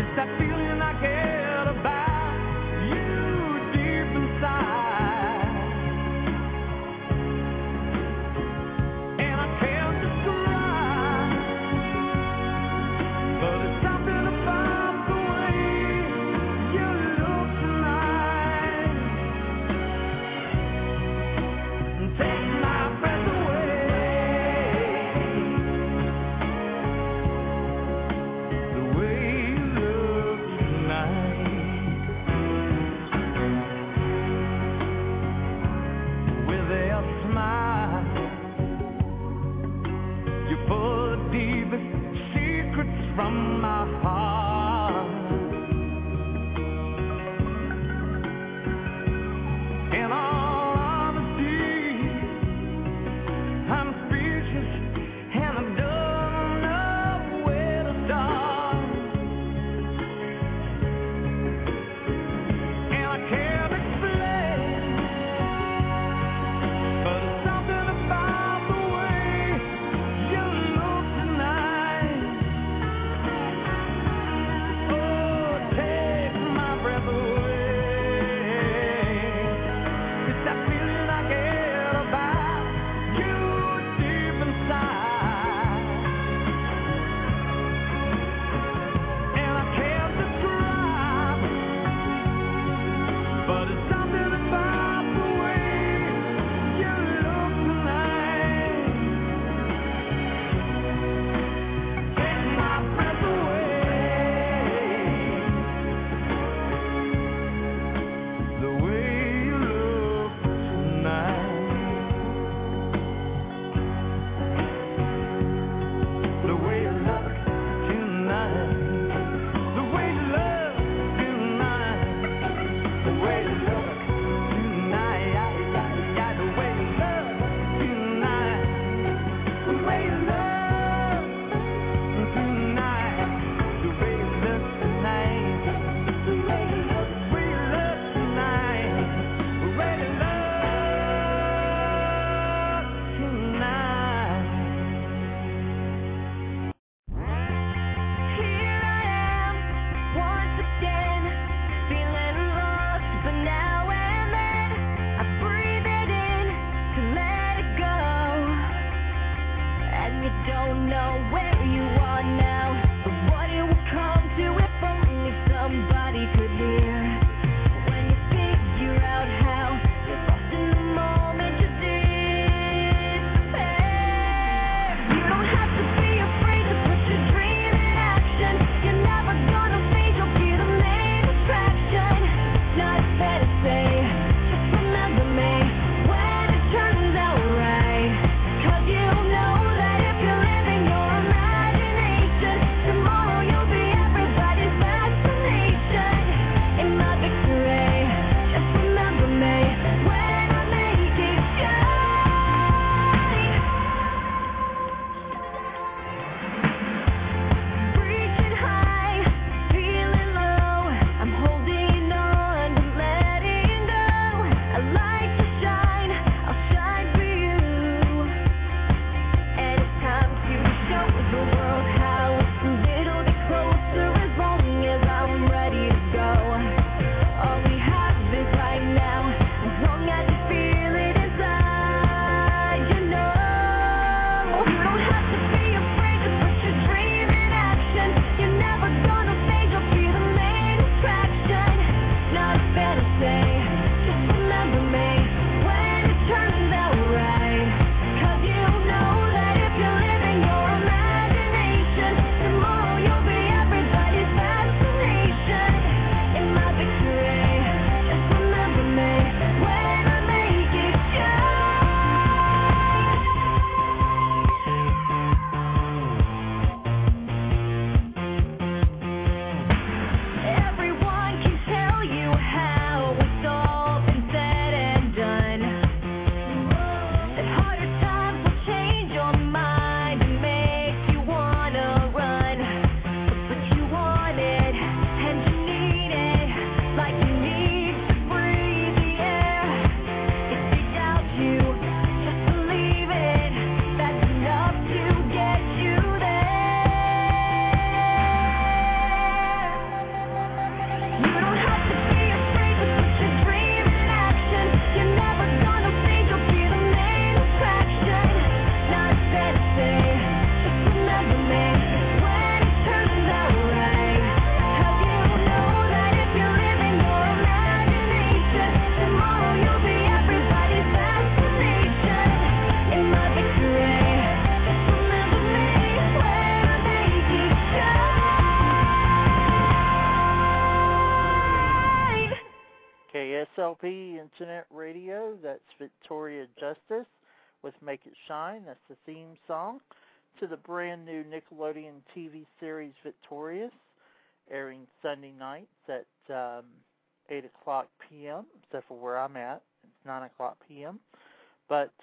KSLP Internet Radio. That's Victoria Justice with Make It Shine. That's the theme song to the brand new Nickelodeon TV series Victorious, airing Sunday nights at 8 o'clock p.m., except for where I'm at. It's 9 o'clock p.m. But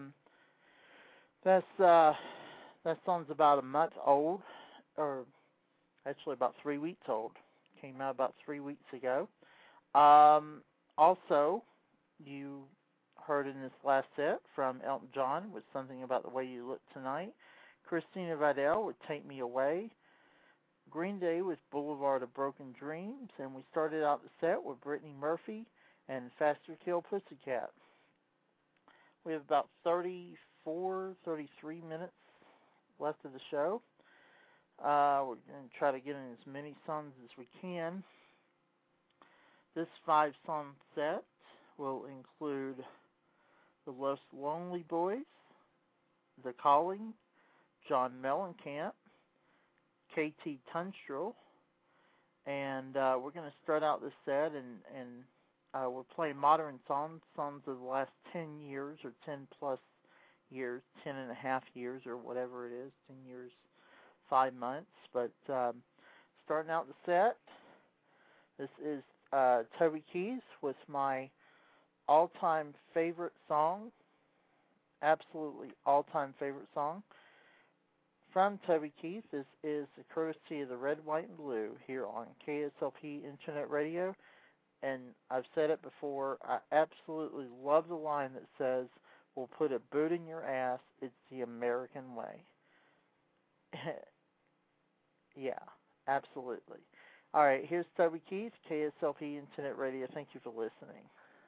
that song's about a month old, or actually about 3 weeks old. Came out about 3 weeks ago. Also, you heard in this last set from Elton John with Something About the Way You Look Tonight. Christina Vidal with Take Me Away. Green Day with Boulevard of Broken Dreams. And we started out the set with Brittany Murphy and Faster Kill Pussycat. We have about 33 minutes left of the show. We're going to try to get in as many songs as we can. This 5-song set will include The Los Lonely Boys, The Calling, John Mellencamp, KT Tunstall, and we're going to start out this set, and we're playing modern songs of the last 10 years or 10 plus years, 10 and a half years or whatever it is, 10 years, 5 months. But starting out the set, this is Toby Keith with my all-time favorite song, absolutely all-time favorite song from Toby Keith. This is the courtesy of the Red, White, and Blue here on KSLP Internet Radio. And I've said it before, I absolutely love the line that says, "We'll put a boot in your ass, it's the American way." Yeah, absolutely. All right, here's Toby Keith, KSLP Internet Radio. Thank you for listening.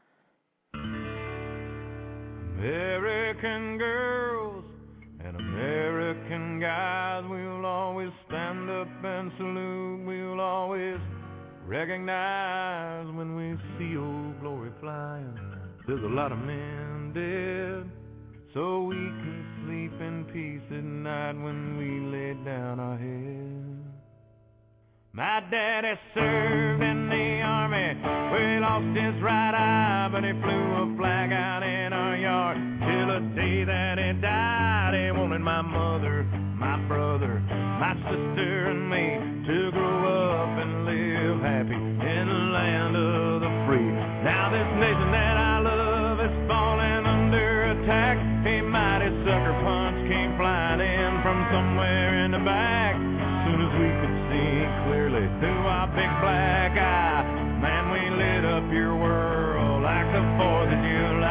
American girls and American guys, we'll always stand up and salute. We'll always recognize when we see old glory flying. There's a lot of men dead, so we can sleep in peace at night when we lay down our head. My daddy served in the army, where he lost his right eye, but he flew a flag out in our yard till the day that he died. He wanted my mother, my brother, my sister, and me to grow up and live happy in the land of the free. Now this nation that I love is falling under attack. A mighty sucker punch came flying in from somewhere in the back. Soon as we could see clearly through our big black eye, man, we lit up your world like the 4th of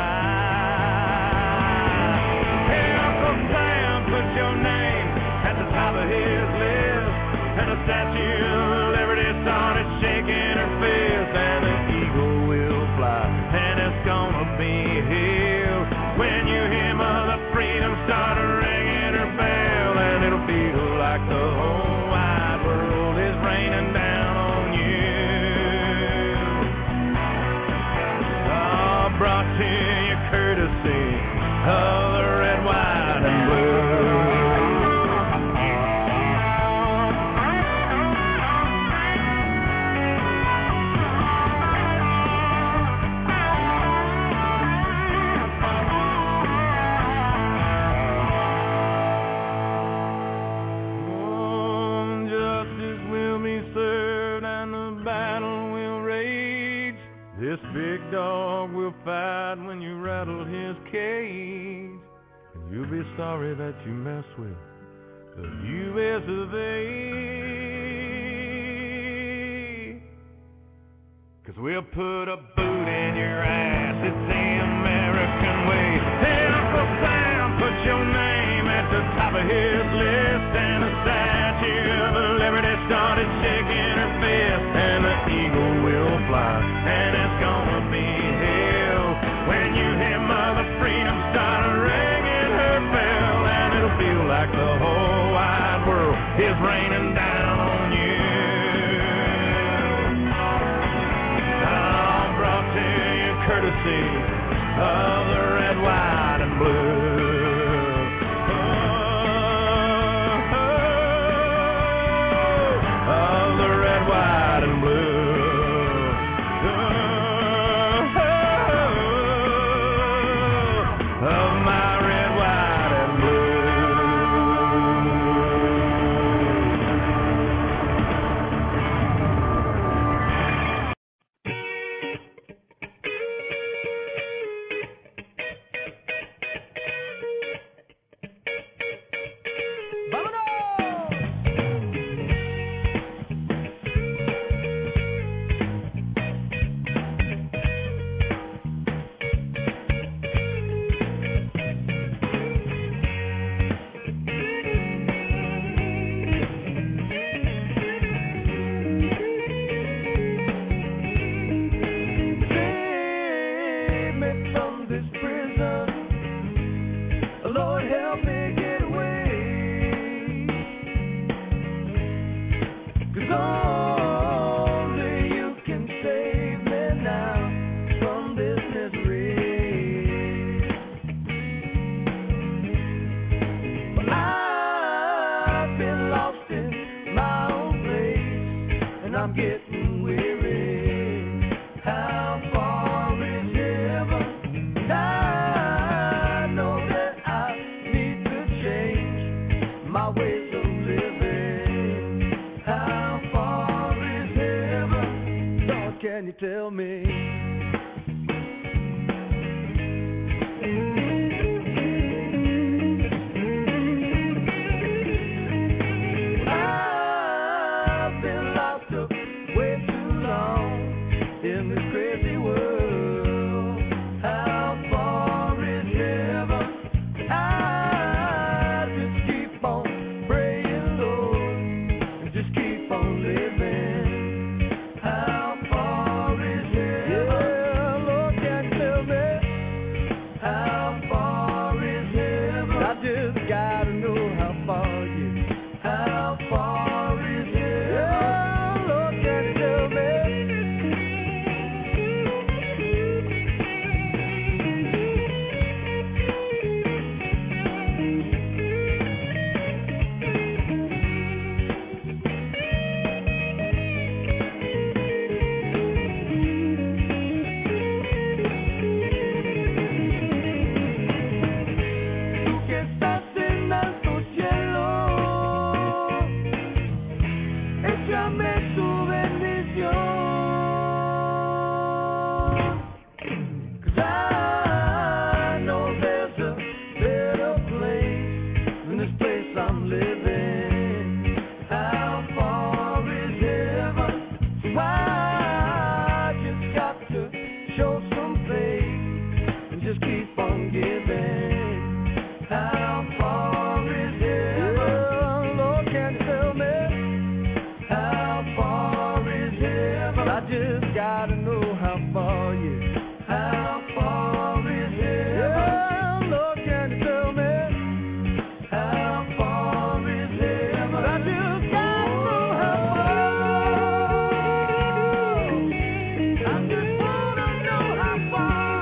July. Hey, Uncle Sam, put your name at the top of his list, and the Statue of Liberty started shaking her fist, and the eagle will fly, and it's gonna be here when you hear Mother Freedom start ringing her bell, and it'll feel like the whole wide world is raining down on you. Oh, brought to you courtesy of the red, white, and blue. This big dog will fight when you rattle his cage, and you'll be sorry that you mess with the U.S. of A. 'Cause we'll put a boot in your ass, it's the American way. Hey, Uncle Sam, put your name at the top of his list, and the Statue of Liberty started shaking her fist, and the eagle will fly, and it's gonna be hell when you hear Mother Freedom start ringing her bell, and it'll feel like the whole wide world is raining down on you. I'm brought to you courtesy of the red, white, and blue. Of the red, white, and blue. from this prison. Lord, help me get away. 'Cause only you can save me now from this misery. Well, I've been lost in my own place, and I'm getting weary. How far is heaven? I know that I need to change my ways of living. How far is heaven? Lord, can you tell me? I've been locked up way too long in this crazy world. How far is heaven? I just keep on praying, Lord, and just keep on living. How far is heaven? Yeah, Lord, can you tell me? How far is heaven? I just gotta know how far you. How far is heaven? Yeah, Lord, can you tell me? Tú que estás en alto cielo, échame tu bendición. 'Cause I know there's a better place than this place I'm living. How far is heaven? So I just got to show some faith and just keep on giving. How far is heaven? Lord, can you tell me? How far is heaven? I just gotta know how far you. How far is heaven? Lord, can you tell me? How far is heaven? I just gotta know how far. I just wanna know how far.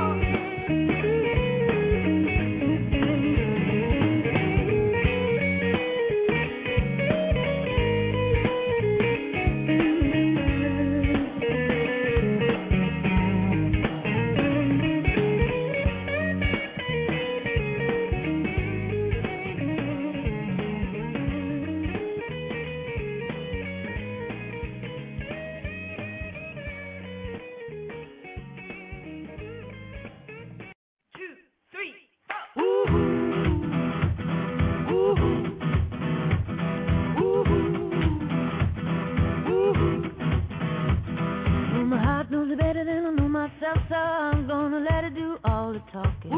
Well, my heart knows it better than I know myself, so I'm gonna let it do all the talking.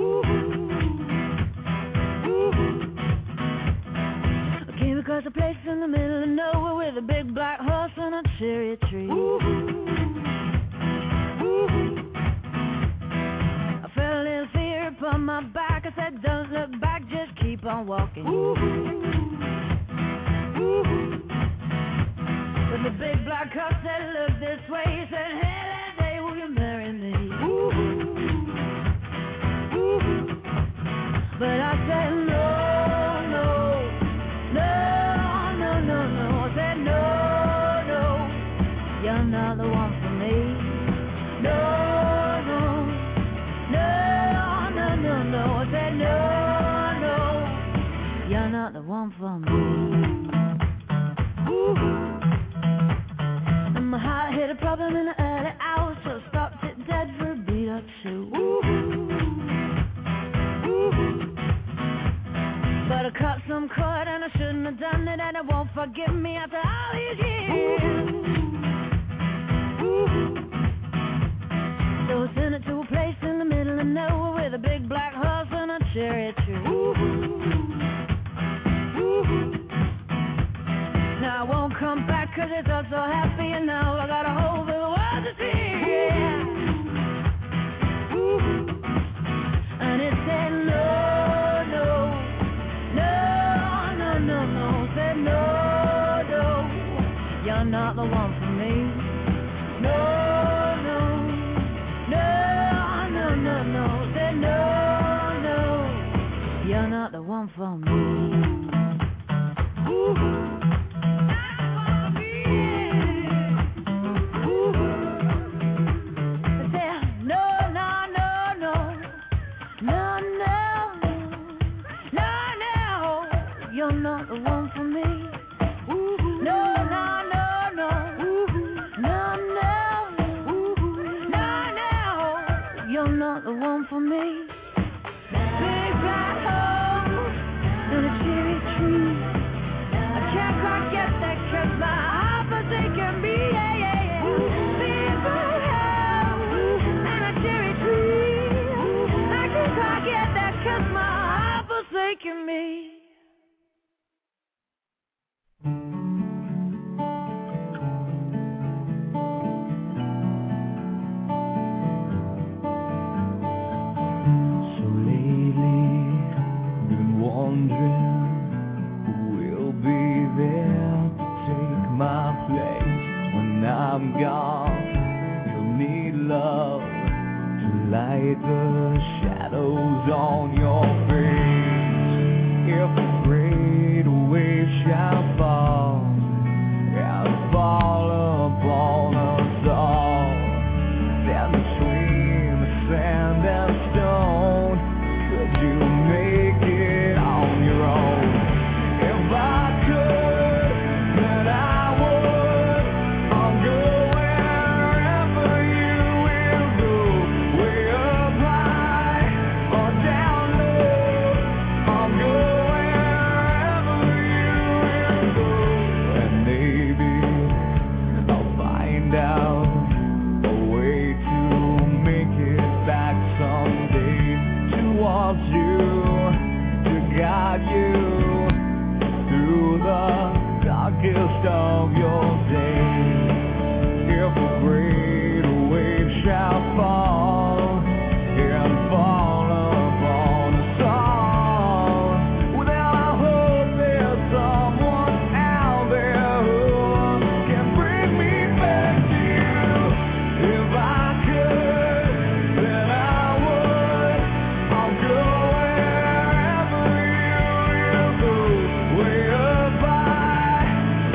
I came across a place in the middle of nowhere with a big black horse and a cherry tree. I felt a little fear upon my back. I said, don't look back, just keep on walking. But the big black horse said, look this way. He said, hey, that day will you marry me? But I said, no, no, no, no, no, no. I said, no, no, you're not the one for me. No, no, no, no, no, no. I said, no, no, you're not the one for me. And my heart hit a problem in the early hours, so stopped it dead for a beat or two. But I cut some cord and I shouldn't have done it, and it won't forgive me after all these years. So I sent it to a place in the middle of nowhere with a big black horse and a cherry tree. Now I won't come back 'cause it's all so happy, and now I got a whole big world to see. one for me. You're not the one for me. No, no, no, no. No, no. You're not the one for me. Big black hole and a cherry tree. I can't quite get that 'cause my heart forsaken me. Yeah, yeah, yeah. Big black hole and a cherry tree. I can't quite get that 'cause my heart forsaken me. I'm gone, you'll need love to light the shadows on your face. If a great wave shall fall and fall upon us all, then between the sand and stone, could you make it on your own? If I could, then I would. Darkest of your days, if a great wave shall fall and fall upon us all, well, then I hope there's someone out there who can bring me back to you. If I could, then I would. I'll go wherever you go, way up high.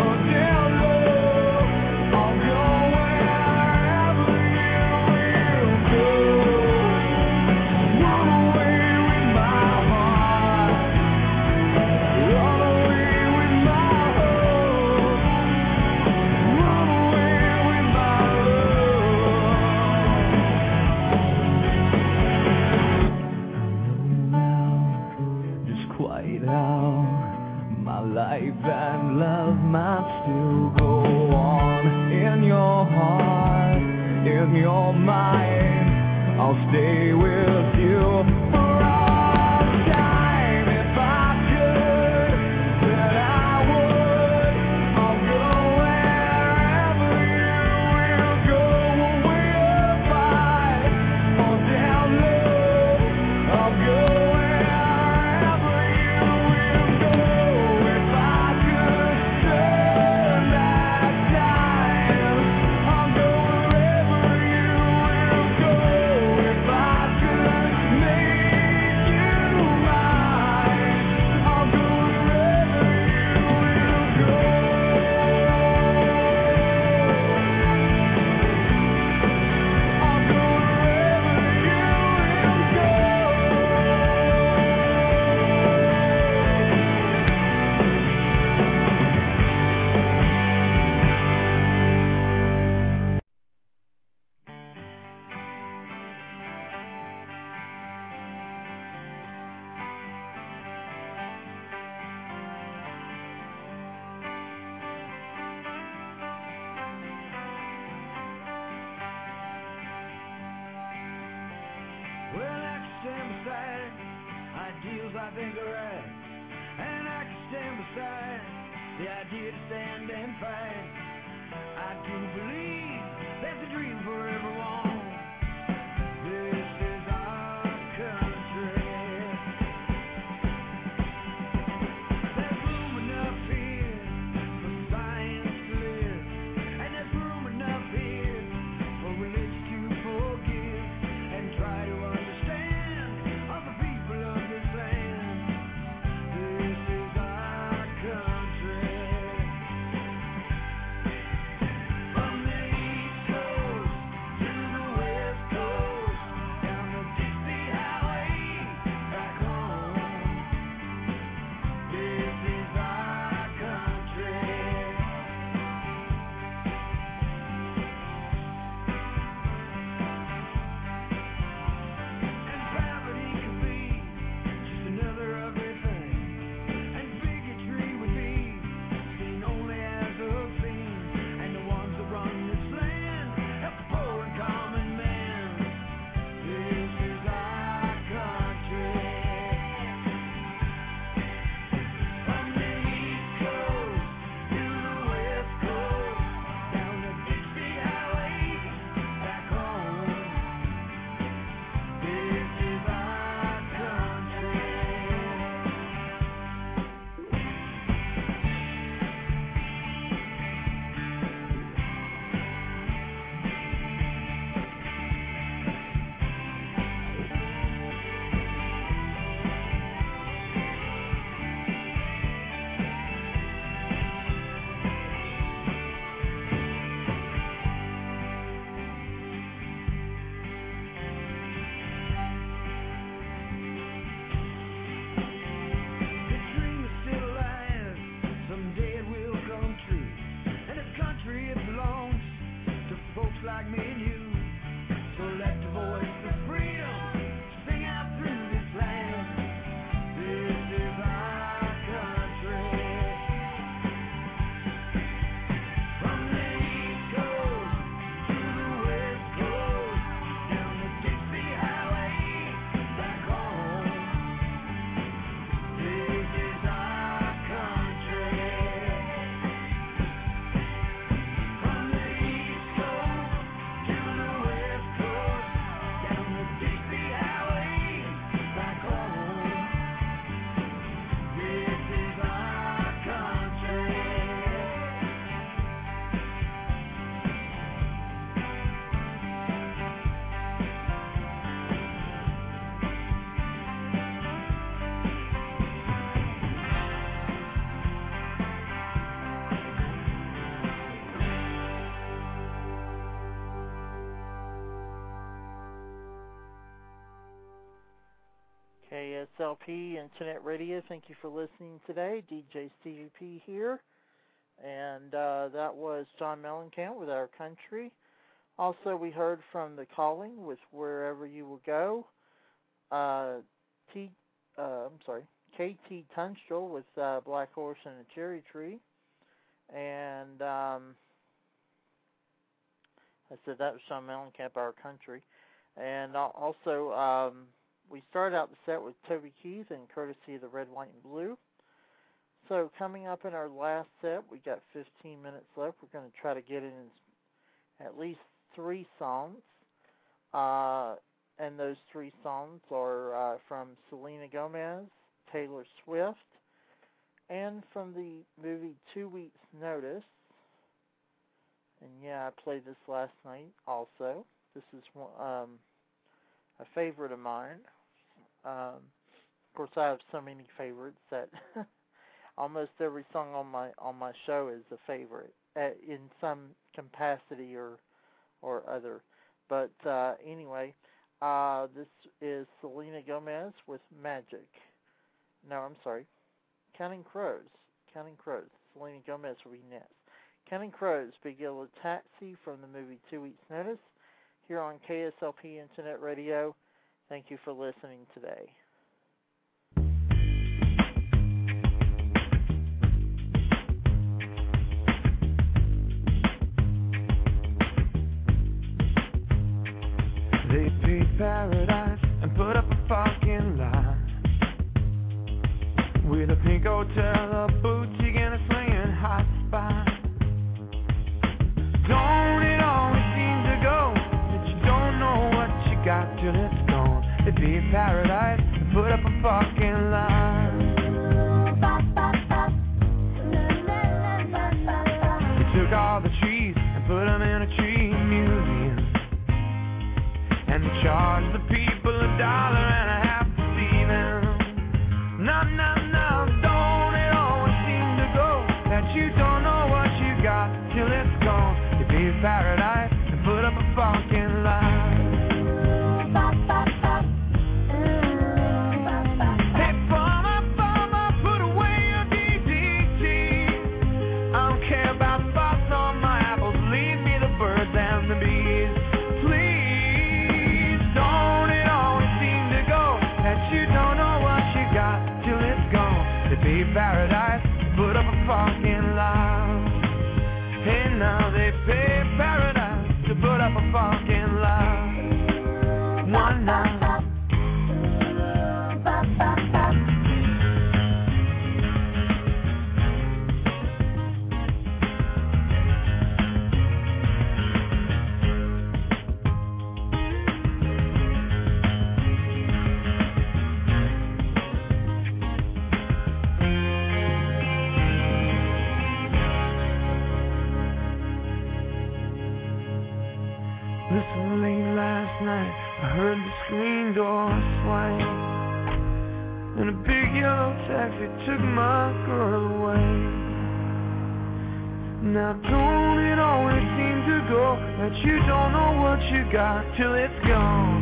Life and love might still go on in your heart, in your mind. I'll stay with you for all time. If I could, then I would. I'll go wherever you will go, way up high or down low. I'll go wherever you will go. KSLP Internet Radio, thank you for listening today. DJ Stevie P here. And that was John Mellencamp with Our Country. Also, we heard from The Calling with Wherever You Will Go. KT Tunstall with Black Horse and a Cherry Tree. And I said that was John Mellencamp, Our Country. And also, we started out the set with Toby Keith and Courtesy of the Red, White, and Blue. So coming up in our last set, we got 15 minutes left. We're going to try to get in at least 3 songs. And those 3 songs are from Selena Gomez, Taylor Swift, and from the movie 2 Weeks Notice. And yeah, I played this last night also. This is a favorite of mine. Of course, I have so many favorites that almost every song on my show is a favorite in some capacity or other. But anyway, this is Selena Gomez with Magic. No, I'm sorry, Counting Crows. Counting Crows. Selena Gomez will be next. Counting Crows, Big Yellow Taxi from the movie 2 Weeks Notice, here on KSLP Internet Radio. Thank you for listening today. They paid paradise and put up a fucking line with a pink hotel, a boutique, and a swinging hot spot. Don't it always seem to go that you don't know what you got till it's gone? They paid paradise and put up a fucking line. They took all the trees and put them in a tree museum. And they charge the people $1.50 to see them. No, no, no, don't it always seem to go that you don't know what you got till it's gone? They pay paradise and put up a fucking line. Hey, farmer, put away your DDT. I don't care about spots on my apples. Leave me the birds and the bees. Please, don't it always seem to go that you don't know what you got till it's gone? They pay paradise, put up a fucking line. Hey, now they pay paradise to put up a fucking line. One night. Listen, late last night, I heard the screen door swing, and a big yellow taxi took my girl away. Now don't it always seem to go that you don't know what you got till it's gone?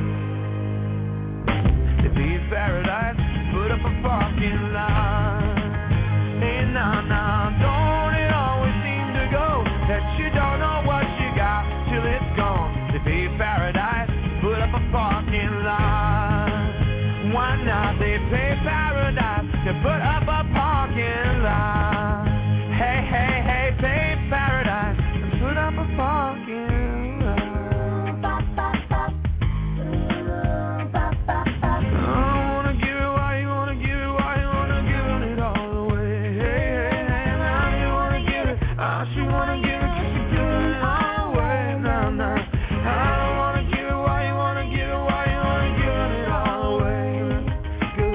They leave paradise, put up a fucking line. Hey, now, don't it always seem to go that you don't know what you got till it's gone? They pay paradise, put up a parking lot. Why not? They pay paradise to put up a parking lot. Hey, hey, hey, pay paradise and put up a parking lot. I wanna give it, why you wanna give it, why you wanna give it all away? Hey, hey, hey, now you wanna give it, I she wanna give it, 'cause you give it all away. Now, now. I don't wanna give it, why you wanna give it, why you wanna give it all away?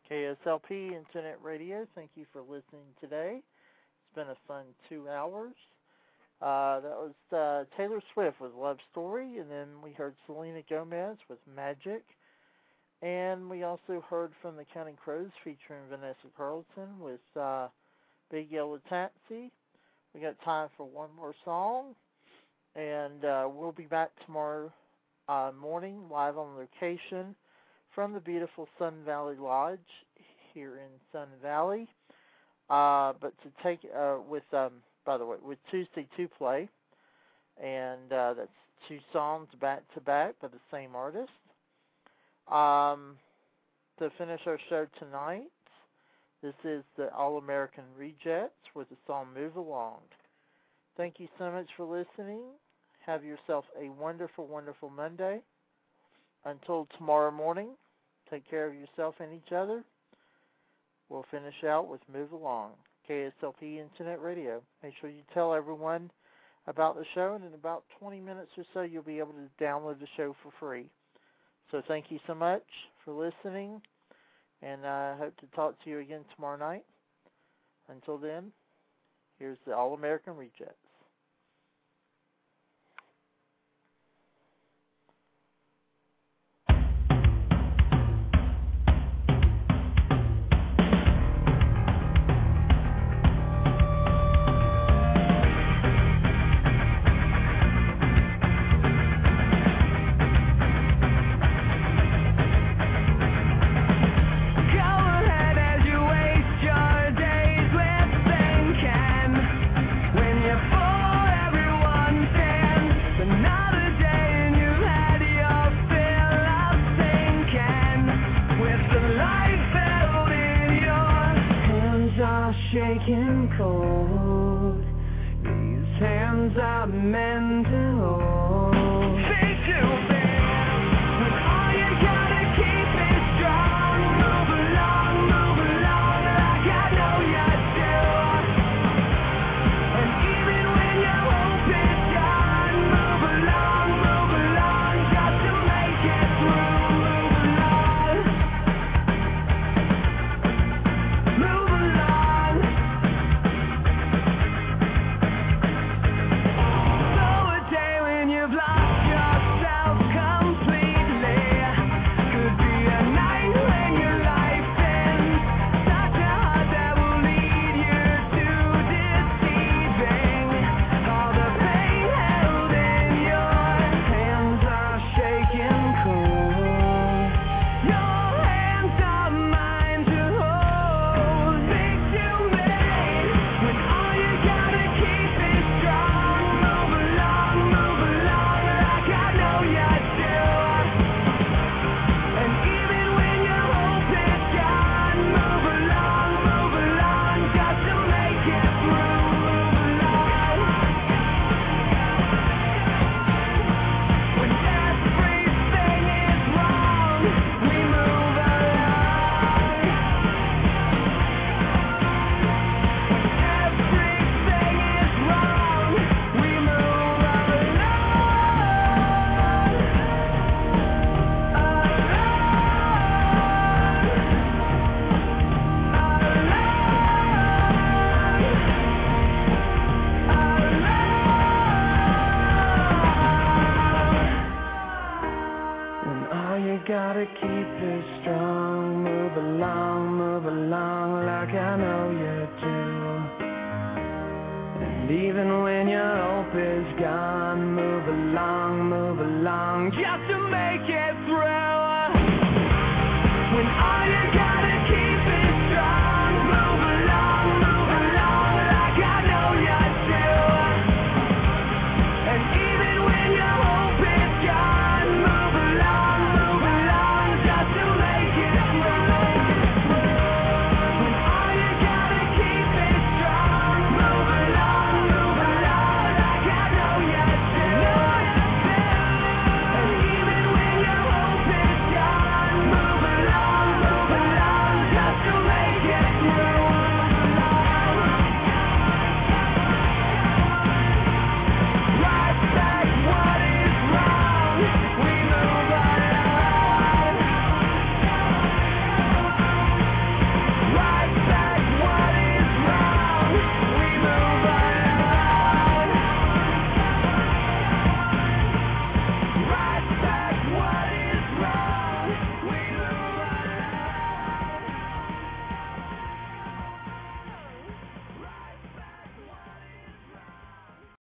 KSLP Internet Radio, thank you for listening today. It's been a fun 2 hours. That was Taylor Swift with Love Story, and then we heard Selena Gomez with Magic. And we also heard from the Counting Crows featuring Vanessa Carlton with Big Yellow Taxi. We got time for one more song, and we'll be back tomorrow morning live on location from the beautiful Sun Valley Lodge here in Sun Valley. But to take with by the way, with Tuesday 2 Play, and that's 2 songs back to back by the same artist. To finish our show tonight, this is the All-American Rejects with the song Move Along. Thank you so much for listening. Have yourself a wonderful, wonderful Monday. Until tomorrow morning, take care of yourself and each other. We'll finish out with Move Along, KSLP Internet Radio. Make sure you tell everyone about the show, and in about 20 minutes or so, you'll be able to download the show for free. So thank you so much for listening, and I hope to talk to you again tomorrow night. Until then, here's the All-American Rejects. Shaking cold, these hands are meant to hold. Face to face, when all you gotta keep is strong. Move along like I know you do. And even when your hope is gone, move along, just to make it through. Move along. Gotta keep it strong, move along like I know you do. And even when your hope is gone, move along just to make it through. When all you gotta keep is strong, move along like I know you do. And even when your hope is gone, move along just to make it through.